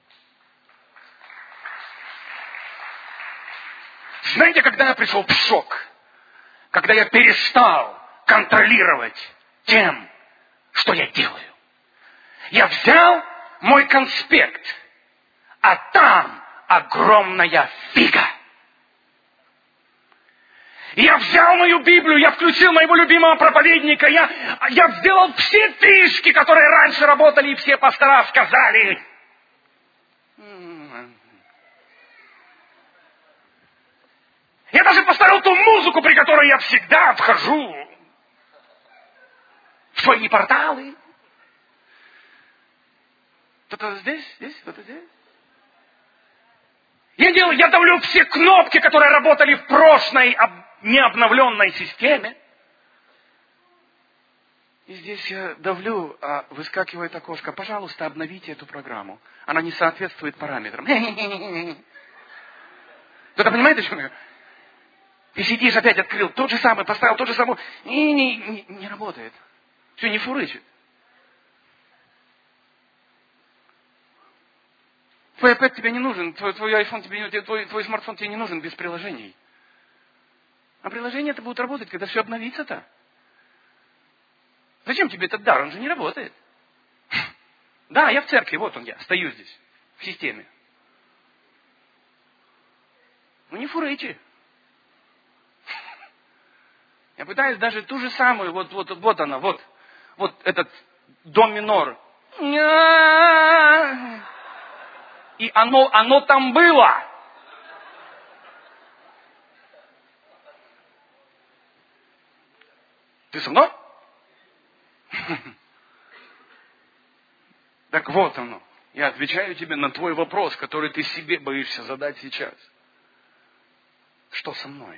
Speaker 2: Знаете, когда я пришел в шок? Когда я перестал контролировать тем, что я делаю. Я взял мой конспект, а там огромная фига. Я взял мою Библию, я включил моего любимого проповедника, я сделал все фишки, которые раньше работали, и все пастора сказали. Я даже поставил ту музыку, при которой я всегда вхожу в свои порталы. Кто-то здесь, кто-то здесь. Я давлю все кнопки, которые работали в прошлой необновленной системе. И здесь я давлю, а выскакивает окошко. Пожалуйста, обновите эту программу. Она не соответствует параметрам. Кто-то понимает, о чем я? Ты сидишь, опять открыл, тот же самый, поставил тот же самый. И не работает. Все, не фурычит. Твой iPad тебе не нужен, твой iPhone тебе не нужен, твой смартфон тебе не нужен без приложений. А приложения-то будут работать, когда все обновится-то. Зачем тебе этот дар? Он же не работает. Да, я в церкви, вот он я, стою здесь, в системе. Ну не фурычи. Я пытаюсь даже ту же самую, вот она, вот этот до минор. И оно там было. Ты со мной? Так вот оно. Я отвечаю тебе на твой вопрос, который ты себе боишься задать сейчас. Что со мной?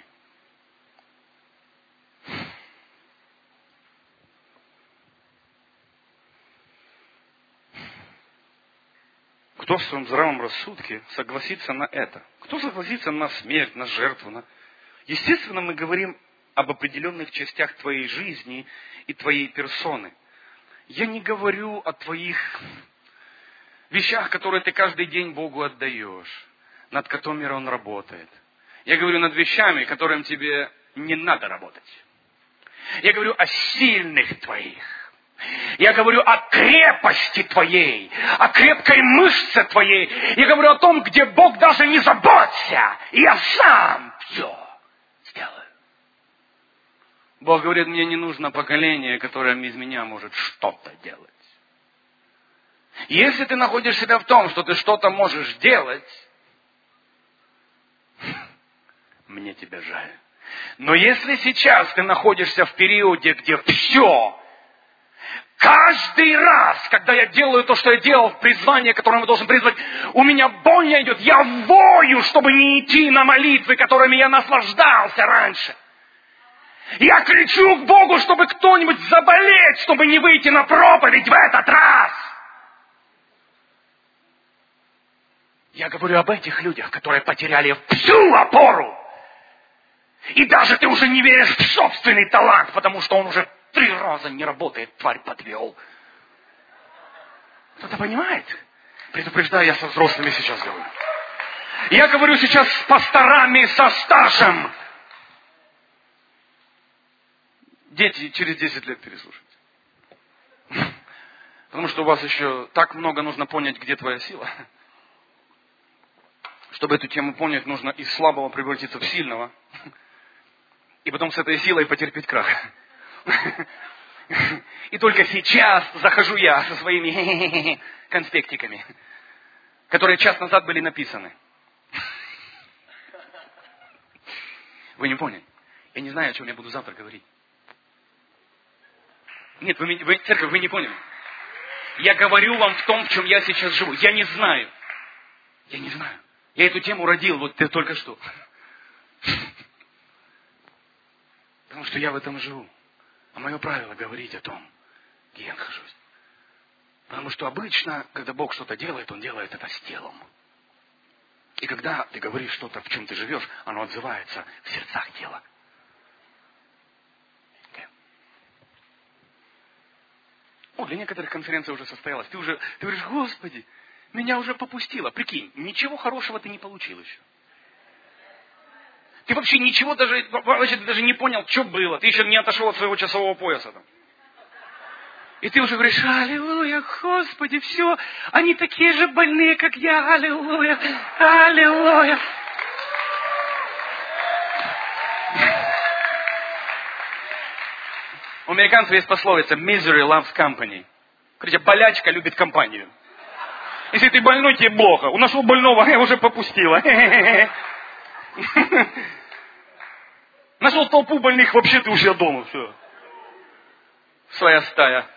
Speaker 2: Кто в своем здравом рассудке согласится на это? Кто согласится на смерть, на жертву? Естественно, мы говорим об определенных частях твоей жизни и твоей персоны. Я не говорю о твоих вещах, которые ты каждый день Богу отдаешь, над которыми Он работает. Я говорю над вещами, которым тебе не надо работать. Я говорю о сильных твоих. Я говорю о крепости твоей, о крепкой мышце твоей. Я говорю о том, где Бог даже не заботься. Я сам все сделаю. Бог говорит, мне не нужно поколение, которое из меня может что-то делать. Если ты находишь себя в том, что ты что-то можешь делать, мне тебя жаль. Но если сейчас ты находишься в периоде, где все, каждый раз, когда я делаю то, что я делал, призвание, которое я должен призвать, у меня боль не идет. Я вою, чтобы не идти на молитвы, которыми я наслаждался раньше. Я кричу к Богу, чтобы кто-нибудь заболеть, чтобы не выйти на проповедь в этот раз. Я говорю об этих людях, которые потеряли всю опору. И даже ты уже не веришь в собственный талант, потому что он уже 3 раза не работает, тварь подвел. Кто-то понимает? Предупреждаю, я со взрослыми сейчас говорю. Я говорю сейчас с пасторами, со стажем. Дети через 10 лет переслушайте. Потому что у вас еще так много нужно понять, где твоя сила. Чтобы эту тему понять, нужно из слабого превратиться в сильного. И потом с этой силой потерпеть крах. И только сейчас захожу я со своими конспектиками, которые час назад были написаны. Вы не поняли? Я не знаю, о чем я буду завтра говорить. Нет, церковь, вы не поняли. Я говорю вам в том, в чем я сейчас живу. Я не знаю. Я не знаю. Я эту тему родил вот только что. Потому что я в этом живу. А мое правило говорить о том, где я нахожусь. Потому что обычно, когда Бог что-то делает, Он делает это с телом. И когда ты говоришь что-то, в чем ты живешь, оно отзывается в сердцах тела. Для некоторых конференция уже состоялась. Ты говоришь, Господи, меня уже попустило. Прикинь, ничего хорошего ты не получил еще. Ты вообще ничего даже не понял, что было. Ты еще не отошел от своего часового пояса там. И ты уже говоришь, аллилуйя, Господи, все, они такие же больные, как я, аллилуйя, аллилуйя. У американцев есть пословица misery loves company. Говорите, болячка любит компанию. Если ты больной, тебе плохо. У нашего больного уже попустило. Нашел толпу больных, вообще ты у себя дома. Все. Своя стая.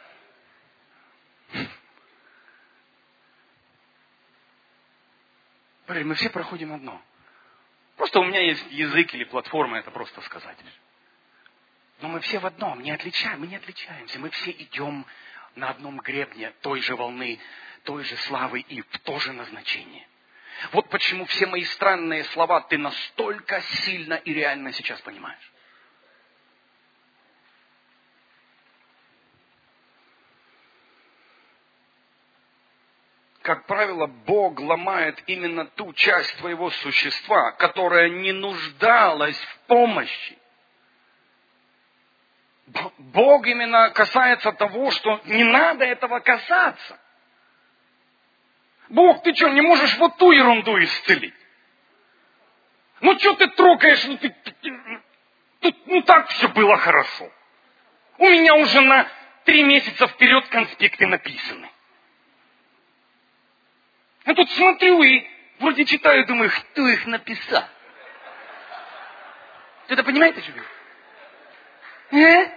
Speaker 2: Мы все проходим одно. Просто у меня есть язык или платформа, это просто сказать. Но мы все в одном, мы не отличаемся. Мы все идем на одном гребне той же волны, той же славы и в то же назначение. Вот почему все мои странные слова ты настолько сильно и реально сейчас понимаешь. Как правило, Бог ломает именно ту часть твоего существа, которая не нуждалась в помощи. Бог именно касается того, что не надо этого касаться. Бог, ты что, не можешь вот ту ерунду исцелить? Ну что ты трогаешь? Тут так все было хорошо. У меня уже на 3 месяца вперед конспекты написаны. Я тут смотрю и вроде читаю, думаю, кто их написал? Ты-то понимаете, что говорю?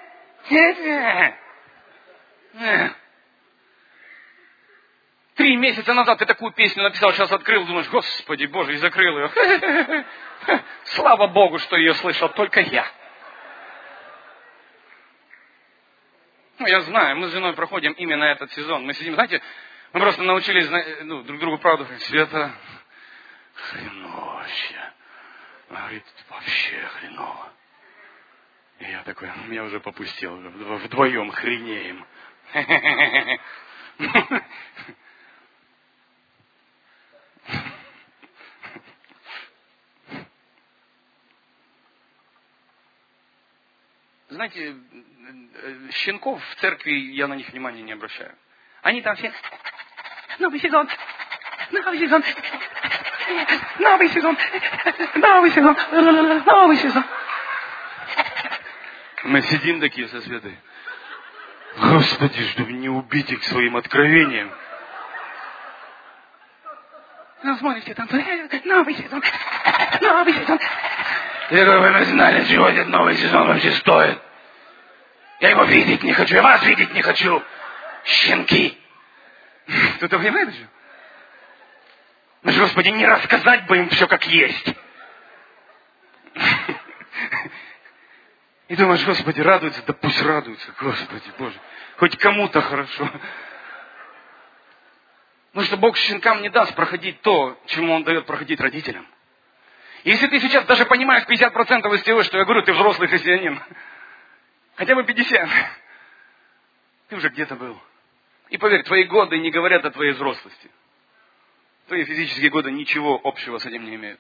Speaker 2: 3 месяца назад ты такую песню написал, сейчас открыл, думаешь, Господи Боже, и закрыл ее. Слава Богу, что ее слышал только я. Я знаю, мы с женой проходим именно этот сезон. Мы сидим, знаете,
Speaker 1: Мы просто научились друг другу правду говорить. Света, хреново вообще. Она говорит, вообще хреново. И я такой, меня уже попустил, вдвоем хренеем. Знаете, щенков в церкви я на них внимания не обращаю. Они там все... Новый сезон! Новый сезон! Новый сезон! Новый сезон! Новый сезон! Мы сидим такие со Светой. Господи, чтобы не убить их своим откровением. Ну, смотрите, там новый сезон! Новый сезон! Я говорю, вы знали, чего этот новый сезон вообще стоит? Я его видеть не хочу, я вас видеть не хочу. Щенки! Кто-то понимает еще? Ну, Господи, не рассказать бы им все как есть. И думаешь, Господи, радуются, да пусть радуются, Господи, Боже. Хоть кому-то хорошо. Потому что Бог щенкам не даст проходить то, чему Он дает проходить родителям. Если ты сейчас даже понимаешь 50% из того, что я говорю, ты взрослый христианин, хотя бы 50, ты уже где-то был. И поверь, твои годы не говорят о твоей взрослости. Твои физические годы ничего общего с этим не имеют.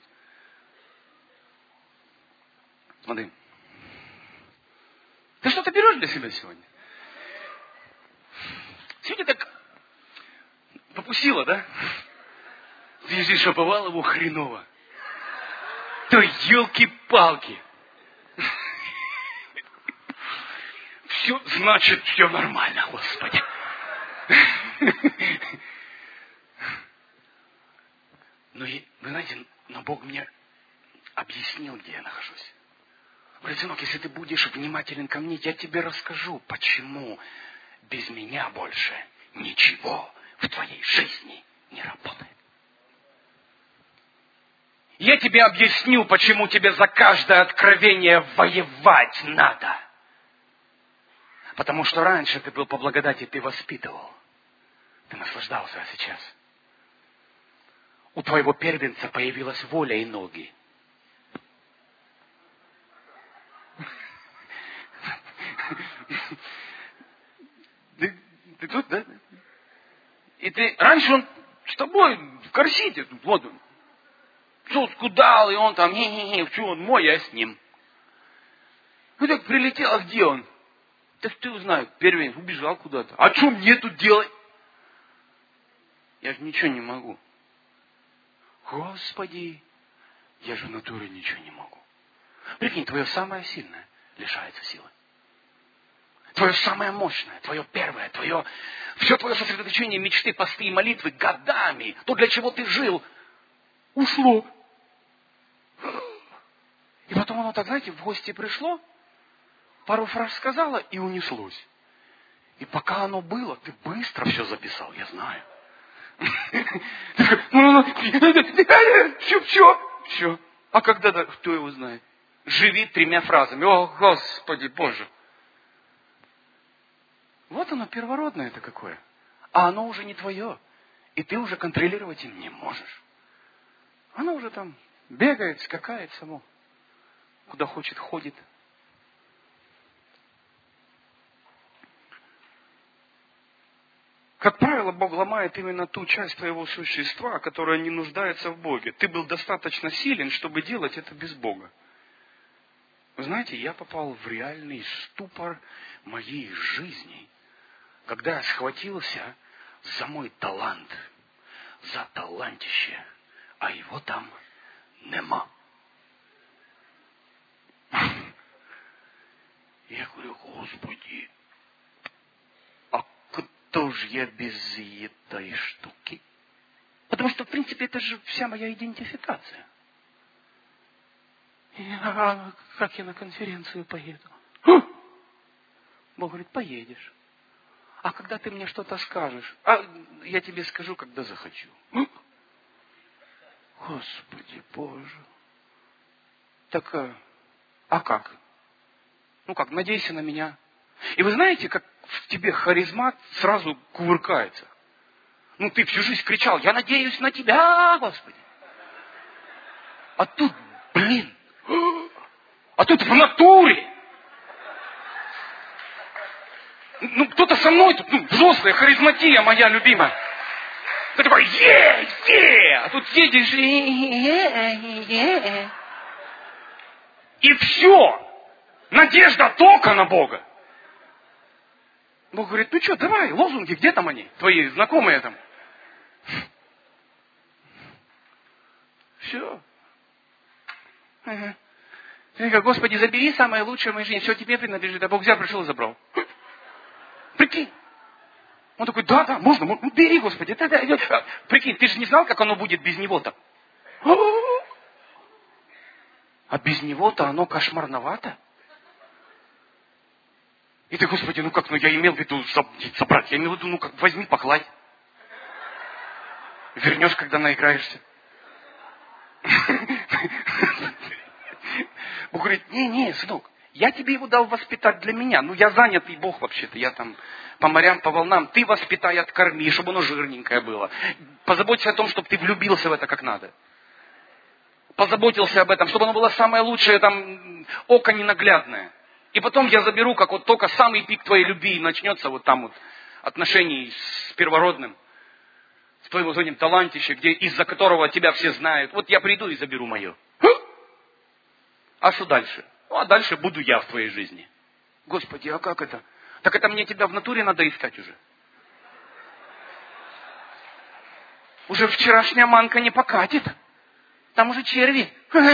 Speaker 1: Смотри. Ты что-то берешь для себя сегодня? Сегодня так попустила, да? Ты здесь шаповал его хреново. То елки-палки. Все, значит, все нормально, Господи. Но, вы знаете, но Бог мне объяснил, где я нахожусь. Говорит, сынок, если ты будешь внимателен ко мне, я тебе расскажу, почему без меня больше ничего в твоей жизни не работает. Я тебе объясню, почему тебе за каждое откровение воевать надо. Потому что раньше ты был по благодати, ты воспитывал. Ты наслаждался, а сейчас у твоего первенца появилась воля и ноги. Ты тут, да? И ты, раньше он с тобой в корсете, тут, вот он. Все скудал, и он там, что он мой, я с ним. Ну так прилетел, а где он? Да что его знаю, первый убежал куда-то. А что мне тут делать? Я же ничего не могу. Господи, я же в натуре ничего не могу. Прикинь, твое самое сильное лишается силы. Твое самое мощное, твое первое, все твое сосредоточение, мечты, посты и молитвы годами, то, для чего ты жил, ушло. И потом оно так, знаете, в гости пришло, пару фраз сказала и унеслось. И пока оно было, ты быстро все записал, я знаю. Все. А когда-то, кто его знает? Живи 3 фразами. О, Господи Боже. Вот оно, первородное это какое. А оно уже не твое. И ты уже контролировать им не можешь. Оно уже там бегает, скакает само. Куда хочет, ходит. Как правило, Бог ломает именно ту часть твоего существа, которая не нуждается в Боге. Ты был достаточно силен, чтобы делать это без Бога. Вы знаете, я попал в реальный ступор моей жизни, когда я схватился за мой талант, за талантище, а его там нема. Я говорю, Господи, а кто же я без этой штуки? Потому что, в принципе, это же вся моя идентификация. Как я на конференцию поеду? Бог говорит, поедешь. А когда ты мне что-то скажешь? А я тебе скажу, когда захочу. Господи Боже. Так, а как? Ну как, надейся на меня. И вы знаете, как в тебе харизмат сразу кувыркается.
Speaker 2: Ну, ты всю жизнь кричал, я надеюсь на тебя, Господи. А тут, блин, а тут в натуре. Ну, кто-то со мной тут, взрослая харизматия моя любимая. Ты такой, а тут едешь, и все. Надежда только на Бога. Бог говорит, ну что, давай, лозунги, где там они, твои знакомые там? Все. Ага. Ты говоришь, Господи, забери самое лучшее в моей жизни, все тебе принадлежит, а Бог взял, пришел и забрал. Прикинь. Он такой, да, можно, бери, Господи. Да. Прикинь, ты же не знал, как оно будет без него-то? А без него-то оно кошмарновато. И ты, Господи, я имел в виду собрать, я имел в виду, возьми, погладь. Вернешь, когда наиграешься. Бог говорит, не, сынок, я тебе его дал воспитать для меня. Я занятый Бог вообще-то, я там по морям, по волнам. Ты воспитай, откорми, чтобы оно жирненькое было. Позаботься о том, чтобы ты влюбился в это как надо. Позаботился об этом, чтобы оно было самое лучшее, там, око ненаглядное. И потом я заберу, как вот только самый пик твоей любви начнется вот там вот отношений с первородным, с твоим вот этим талантище, из-за которого тебя все знают. Вот я приду и заберу мое. А что дальше? А дальше буду я в твоей жизни. Господи, а как это? Так это мне тебя в натуре надо искать уже. Уже вчерашняя манка не покатит. Там уже черви.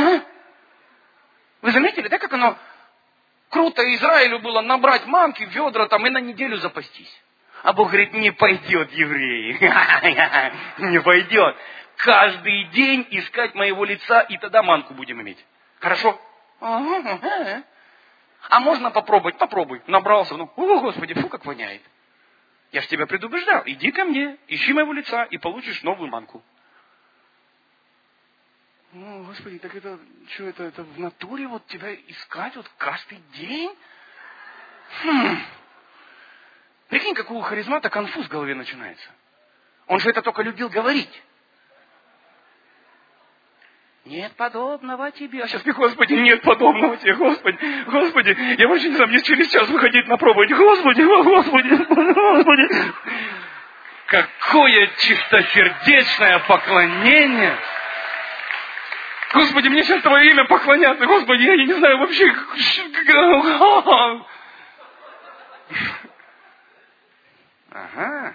Speaker 2: Вы заметили, да, как оно круто Израилю было набрать манки, ведра там и на неделю запастись. А Бог говорит, не пойдет, евреи. Не пойдет. Каждый день искать моего лица, и тогда манку будем иметь. Хорошо? А можно попробовать? Попробуй. Набрался, о, Господи, фу, как воняет. Я же тебя предупреждал. Иди ко мне, ищи моего лица, и получишь новую манку. О, Господи, так это в натуре вот тебя искать вот каждый день? Прикинь, как у харизмата конфуз в голове начинается. Он же это только любил говорить. Нет подобного тебе. А сейчас, Господи, нет подобного тебе, Господи, я вообще не знаю, мне через час выходить на проповедь. Господи. Какое чистосердечное поклонение. Господи, мне сейчас Твое имя поклоняться. Господи, я не знаю вообще. Ага.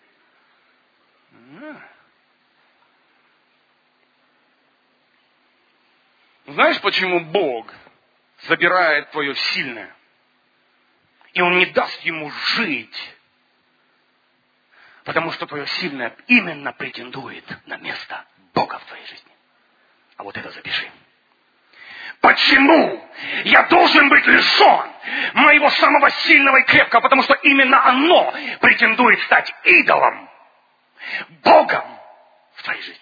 Speaker 2: Знаешь, почему Бог забирает твое сильное? И Он не даст ему жить. Потому что твое сильное именно претендует на место Бога в твоей жизни. А вот это запиши. Почему я должен быть лишен моего самого сильного и крепкого? Потому что именно оно претендует стать идолом, Богом в твоей жизни.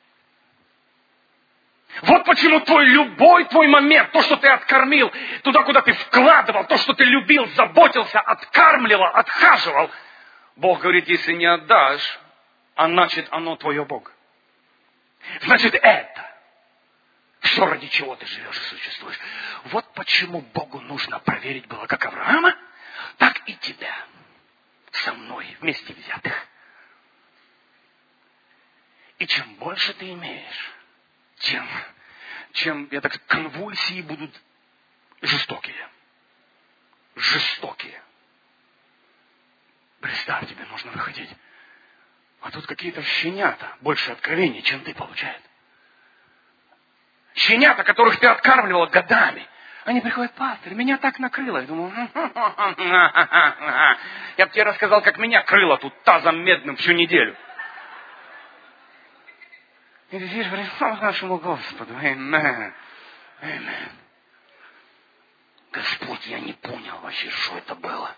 Speaker 2: Вот почему любой твой момент, то, что ты откормил, туда, куда ты вкладывал, то, что ты любил, заботился, откармливал, отхаживал, Бог говорит, если не отдашь, а значит, оно твое Бог. Значит, это все, ради чего ты живешь и существуешь. Вот почему Богу нужно проверить было как Авраама, так и тебя со мной вместе взятых. И чем больше ты имеешь, чем конвульсии будут жестокие. Представь, тебе нужно выходить. А тут какие-то щенята больше откровений, чем ты получают. Щенята, которых ты откармливал годами. Они приходят, пастор, меня так накрыло. Я думаю, я бы тебе рассказал, как меня крыло тут тазом медным всю неделю. И ты сидишь, говоришь, слава нашему Господу. Amen. Господь, я не понял вообще, что это было.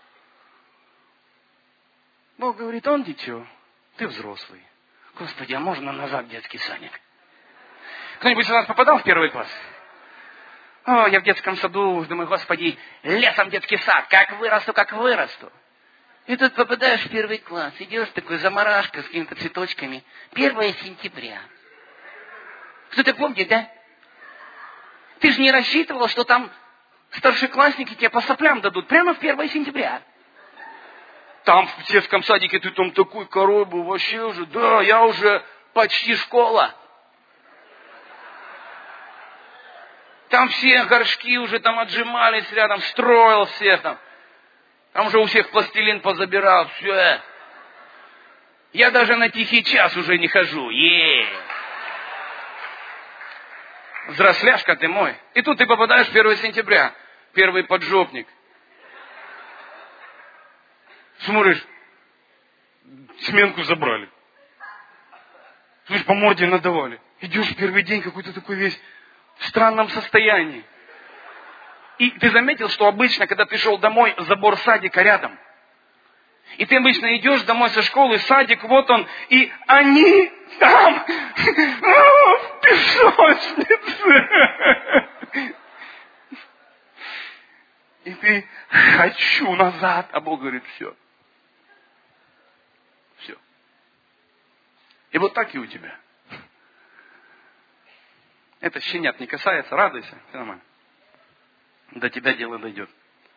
Speaker 2: Бог говорит, он дитё, ты взрослый. Господи, а можно назад детский садик? Кто-нибудь из нас попадал в первый класс? О, я в детском саду, думаю, Господи, лесом детский сад, как вырасту.
Speaker 3: И тут попадаешь в 1 класс, идешь такой заморашка с какими-то цветочками. 1 сентября. Кто-то помнит, да? Ты же не рассчитывал, что там старшеклассники тебе по соплям дадут прямо в 1 сентября.
Speaker 2: Там в детском садике ты там такой король был, вообще уже, да, я уже почти школа. Там все горшки уже там отжимались рядом, строил всех там. Там уже у всех пластилин позабирал, все. Я даже на тихий час уже не хожу. Взросляшка ты мой. И тут ты попадаешь в 1 сентября. 1 поджопник. Смотришь, сменку забрали. Слышь, по морде надавали. Идешь в 1 день какой-то такой весь в странном состоянии. И ты заметил, что обычно, когда ты шел домой, забор садика рядом. И ты обычно идешь домой со школы, садик, вот он, и они там в песочнице. И ты хочу назад, а Бог говорит, все. Все. И вот так и у тебя. Это щенят не касается, радуйся, все нормально. До тебя дело дойдет.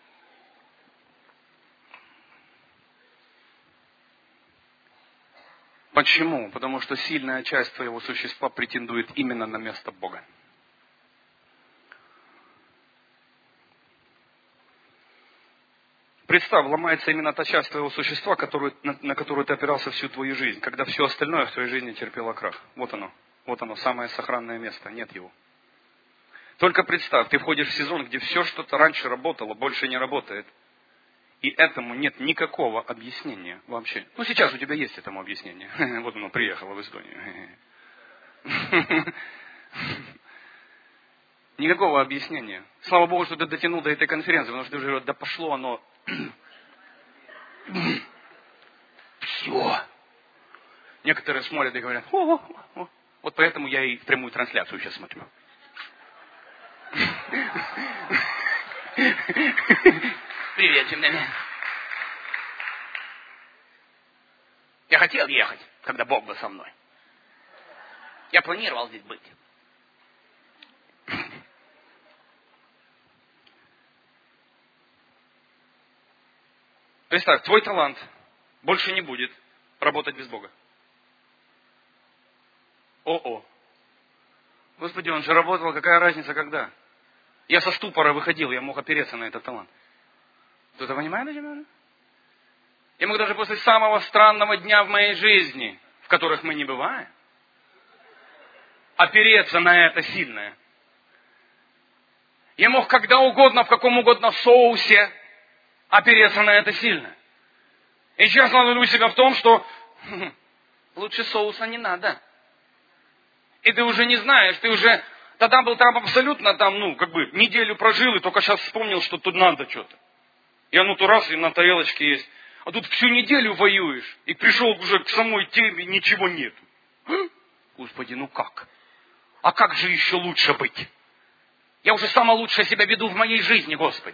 Speaker 2: Почему? Потому что сильная часть твоего существа претендует именно на место Бога. Представь, ломается именно та часть твоего существа, на которую ты опирался всю твою жизнь, когда все остальное в твоей жизни терпело крах. Вот оно, самое сохранное место, нет его. Только представь, ты входишь в сезон, где все что-то раньше работало, больше не работает. И этому нет никакого объяснения вообще. Ну, сейчас у тебя есть этому объяснение. Вот оно приехало в Эстонию. Никакого объяснения. Слава Богу, что ты дотянул до этой конференции, потому что ты уже говоришь, да пошло оно. Все. Некоторые смотрят и говорят, вот поэтому я и прямую трансляцию сейчас смотрю. Привет, земляне. Я хотел ехать, когда Бог был со мной. Я планировал здесь быть. Представь, твой талант больше не будет работать без Бога. Господи, он же работал, какая разница, когда? Я со ступора выходил, я мог опереться на этот талант. Кто-то понимает, о чем я? Я мог даже после самого странного дня в моей жизни, в которых мы не бываем, опереться на это сильное. Я мог когда угодно, в каком угодно соусе опереться на это сильное. И сейчас ловлю себя в том, что лучше соуса не надо. И ты уже не знаешь, ты уже тогда был там абсолютно там, неделю прожил, и только сейчас вспомнил, что тут надо что-то. И оно то раз, и на тарелочке есть. А тут всю неделю воюешь, и пришел уже к самой теме, ничего нету. Господи, как? А как же еще лучше быть? Я уже самое лучшее себя веду в моей жизни, Господи.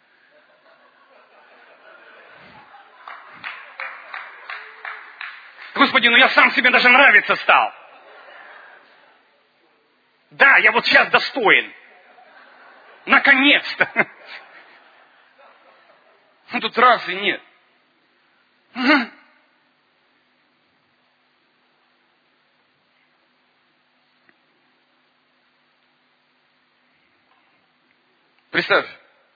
Speaker 2: Господи, я сам себе даже нравиться стал. Да, я вот сейчас достоин. Наконец-то. Тут раз и нет. Представь,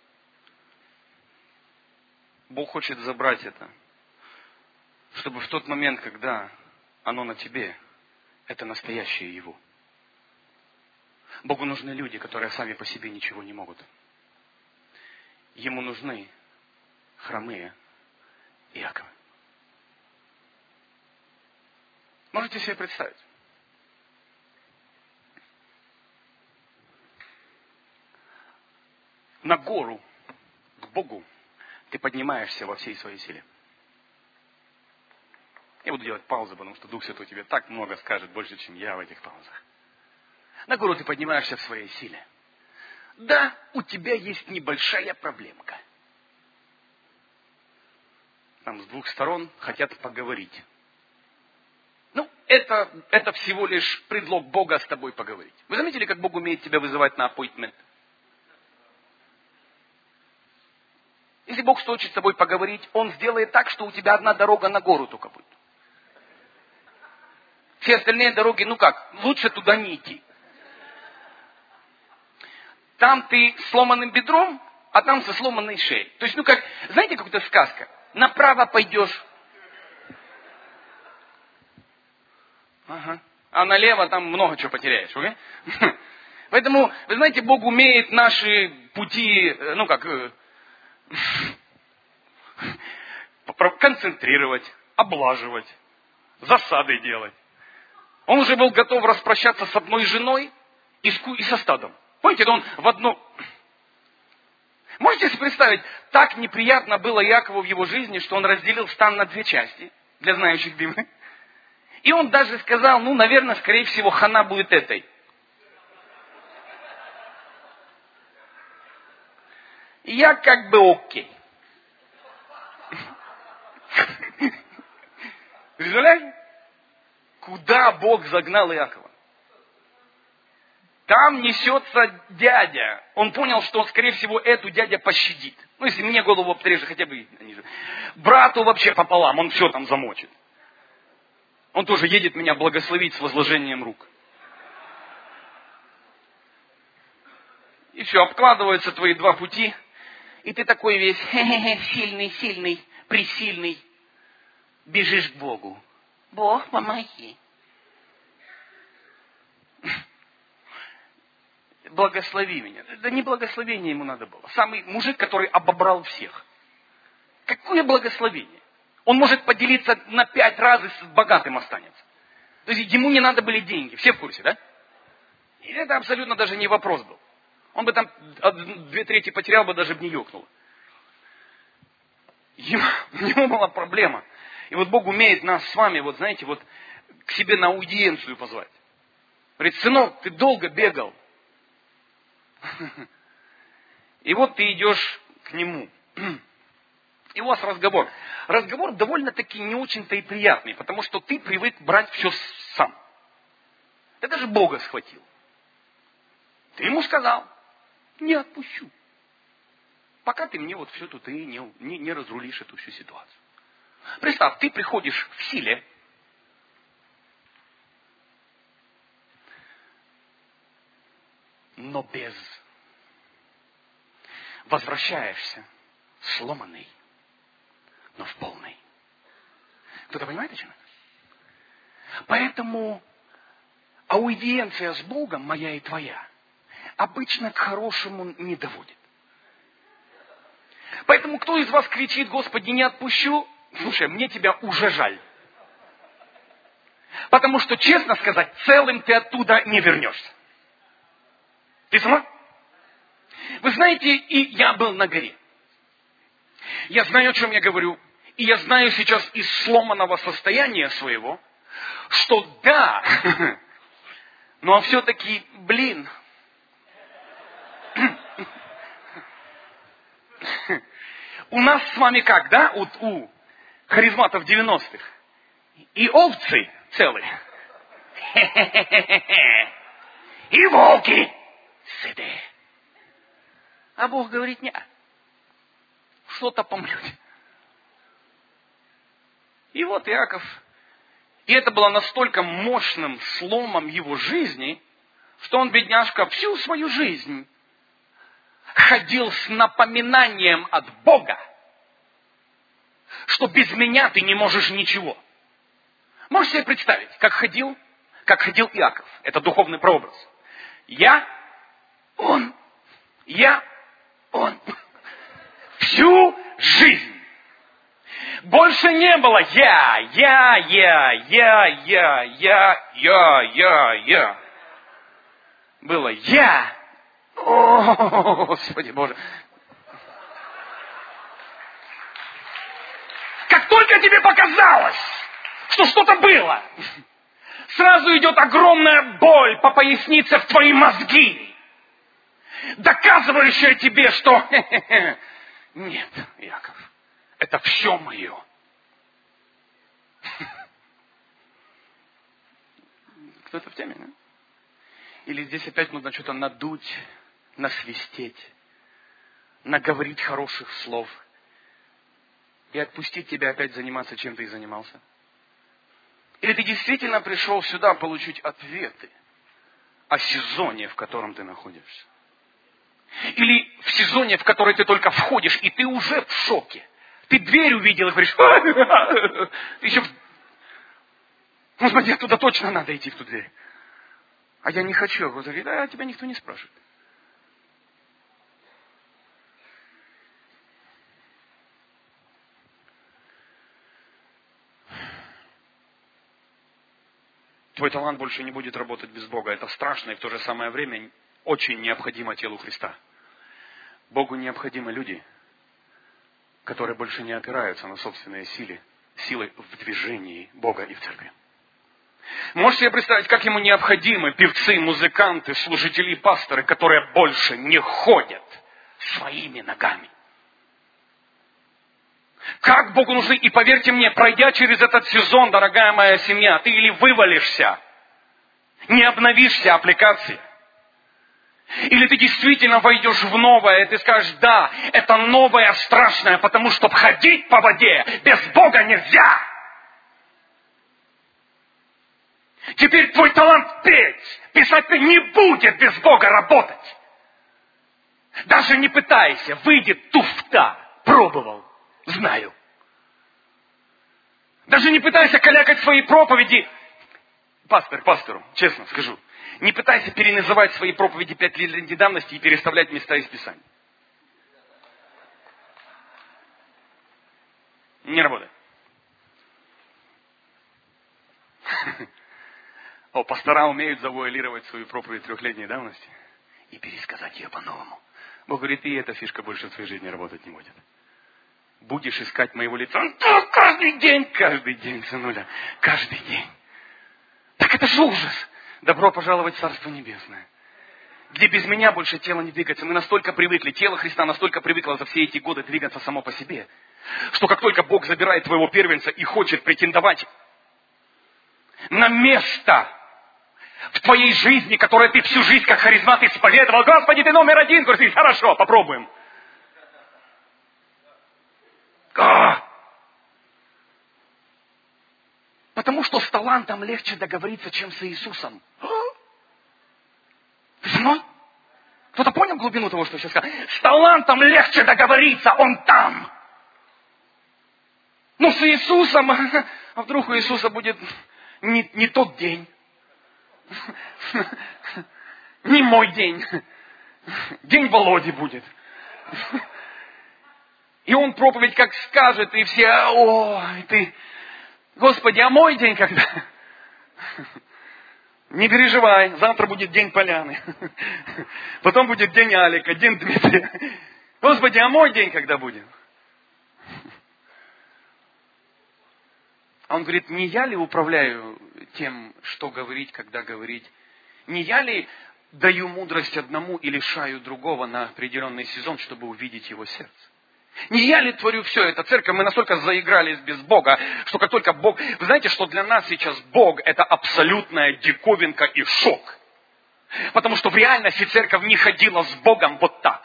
Speaker 2: Бог хочет забрать это, чтобы в тот момент, когда оно на тебе, это настоящее Его. Богу нужны люди, которые сами по себе ничего не могут. Ему нужны хромые Иаковы. Можете себе представить? На гору, к Богу, ты поднимаешься во всей своей силе. Я буду делать паузы, потому что Дух Святой тебе так много скажет, больше, чем я в этих паузах. На гору ты поднимаешься в своей силе. Да, у тебя есть небольшая проблемка.
Speaker 1: там с двух сторон хотят поговорить. Ну, это всего лишь предлог Бога с тобой поговорить. Вы заметили, как Бог умеет тебя вызывать на аппоинтмент? Если Бог хочет с тобой поговорить, Он сделает так, что у тебя одна дорога на гору только будет. Все остальные дороги, лучше туда не идти. Там ты с сломанным бедром, а там со сломанной шеей. То есть, знаете, какая-то сказка. Направо пойдешь. Ага. А налево там много чего потеряешь. Okay? Поэтому, вы знаете, Бог умеет наши пути, концентрировать, облаживать, засады делать. Он уже был готов распрощаться с одной женой и со стадом. Помните, он в одно... Можете себе представить, так неприятно было Якову в его жизни, что он разделил стан на две части, для знающих Библию. И он даже сказал, наверное, скорее всего, хана будет этой. И я как бы окей. Представляете? Куда Бог загнал Иакова? Там несется дядя. Он понял, что, скорее всего, эту дядя пощадит. Если мне голову обрежет, хотя бы ниже. Брату вообще пополам, он все там замочит. Он тоже едет меня благословить с возложением рук. И все, обкладываются твои два пути. И ты такой весь сильный, пресильный. Бежишь к Богу. Бог, помоги. Благослови меня. Да не благословение ему надо было. Самый мужик, который обобрал всех. Какое благословение? Он может поделиться на 5 раз и с богатым останется. То есть ему не надо были деньги. Все в курсе, да? И это абсолютно даже не вопрос был. Он бы там 2/3 потерял, бы даже не ёкнул. У него была проблема. И вот Бог умеет нас с вами, к себе на аудиенцию позвать. Говорит, сынок, ты долго бегал. И вот ты идешь к нему. И у вас разговор. Разговор довольно-таки не очень-то и приятный, потому что ты привык брать все сам. Ты даже Бога схватил. Ты ему сказал, не отпущу. Пока ты мне все тут и не разрулишь эту всю ситуацию. Представь, ты приходишь в силе, но без. Возвращаешься сломанный, но в полной. Кто-то понимает, о чем это? Поэтому аудиенция с Богом, моя и твоя, обычно к хорошему не доводит. Поэтому кто из вас кричит, Господи, не отпущу, слушай, мне тебя уже жаль. Потому что, честно сказать, целым ты оттуда не вернешься. Ты сама? Вы знаете, и я был на горе. Я знаю, о чем я говорю. И я знаю сейчас из сломанного состояния своего, что да, но все-таки, у нас с вами как, да, у харизматов 90-х? И овцы целые. И волки сыты. А Бог говорит, нет, что-то помрет. И вот Иаков, и это было настолько мощным сломом его жизни, что он, бедняжка, всю свою жизнь ходил с напоминанием от Бога, что без меня ты не можешь ничего. Можешь себе представить, как ходил Иаков. Это духовный прообраз. Я, он. Всю жизнь. Больше не было я. Было я. О, Господи Боже. Как только тебе показалось, что что-то было, сразу идет огромная боль по пояснице в твои мозги, доказывающая тебе, что нет, Иаков, это все мое. Кто-то в теме, да? Или здесь опять нужно что-то надуть, насвистеть, наговорить хороших слов и отпустить тебя опять заниматься, чем ты и занимался? Или ты действительно пришел сюда получить ответы о сезоне, в котором ты находишься? Или в сезоне, в который ты только входишь, и ты уже в шоке. Ты дверь увидел и говоришь, ты еще... Господи, туда точно надо идти, в ту дверь. А я не хочу. А Господи говорит, а тебя никто не спрашивает. Твой талант больше не будет работать без Бога. Это страшно и в то же самое время очень необходимо телу Христа. Богу необходимы люди, которые больше не опираются на собственные силы в движении Бога и в церкви. Можете себе представить, как ему необходимы певцы, музыканты, служители, пасторы, которые больше не ходят своими ногами. Как Богу нужны, и поверьте мне, пройдя через этот сезон, дорогая моя семья, ты или вывалишься, не обновишься аппликации, или ты действительно войдешь в новое, и ты скажешь, да, это новое страшное, потому что ходить по воде без Бога нельзя. Теперь твой талант петь, писать ты не будет без Бога работать. Даже не пытайся, выйдет туфта. Пробовал, знаю. Даже не пытайся калякать свои проповеди. Пастору, честно скажу, не пытайся переназывать свои проповеди 5 лет давности и переставлять места из Писания. Не работает. Пастора умеют завуалировать свою проповедь 3-летней давности и пересказать ее по-новому. Бог говорит, и эта фишка больше в твоей жизни работать не будет. Будешь искать моего лица. Да, каждый день, сынуля, каждый день. Так это же ужас. Добро пожаловать в Царство Небесное. Где без меня больше тело не двигается. Мы настолько привыкли, тело Христа настолько привыкло за все эти годы двигаться само по себе, что как только Бог забирает твоего первенца и хочет претендовать на место в твоей жизни, которое ты всю жизнь как харизмат исповедовал, Господи, ты номер 1, говорит, хорошо, попробуем. Потому что с талантом легче договориться, чем с Иисусом. Ты со мной? Кто-то понял глубину того, что я сейчас сказал? С талантом легче договориться, он там. Но с Иисусом, а вдруг у Иисуса будет не тот день. Не мой день. День Володи будет. И он проповедь как скажет, и все, и ты, Господи, а мой день когда? Не переживай, завтра будет день Поляны. Потом будет день Алика, день Дмитрия. Господи, а мой день когда будет? А он говорит, не я ли управляю тем, что говорить, когда говорить? Не я ли даю мудрость одному и лишаю другого на определенный сезон, чтобы увидеть его сердце? Не я ли творю все это? Церковь, мы настолько заигрались без Бога, что как только Бог... Вы знаете, что для нас сейчас Бог это абсолютная диковинка и шок. Потому что в реальности церковь не ходила с Богом вот так.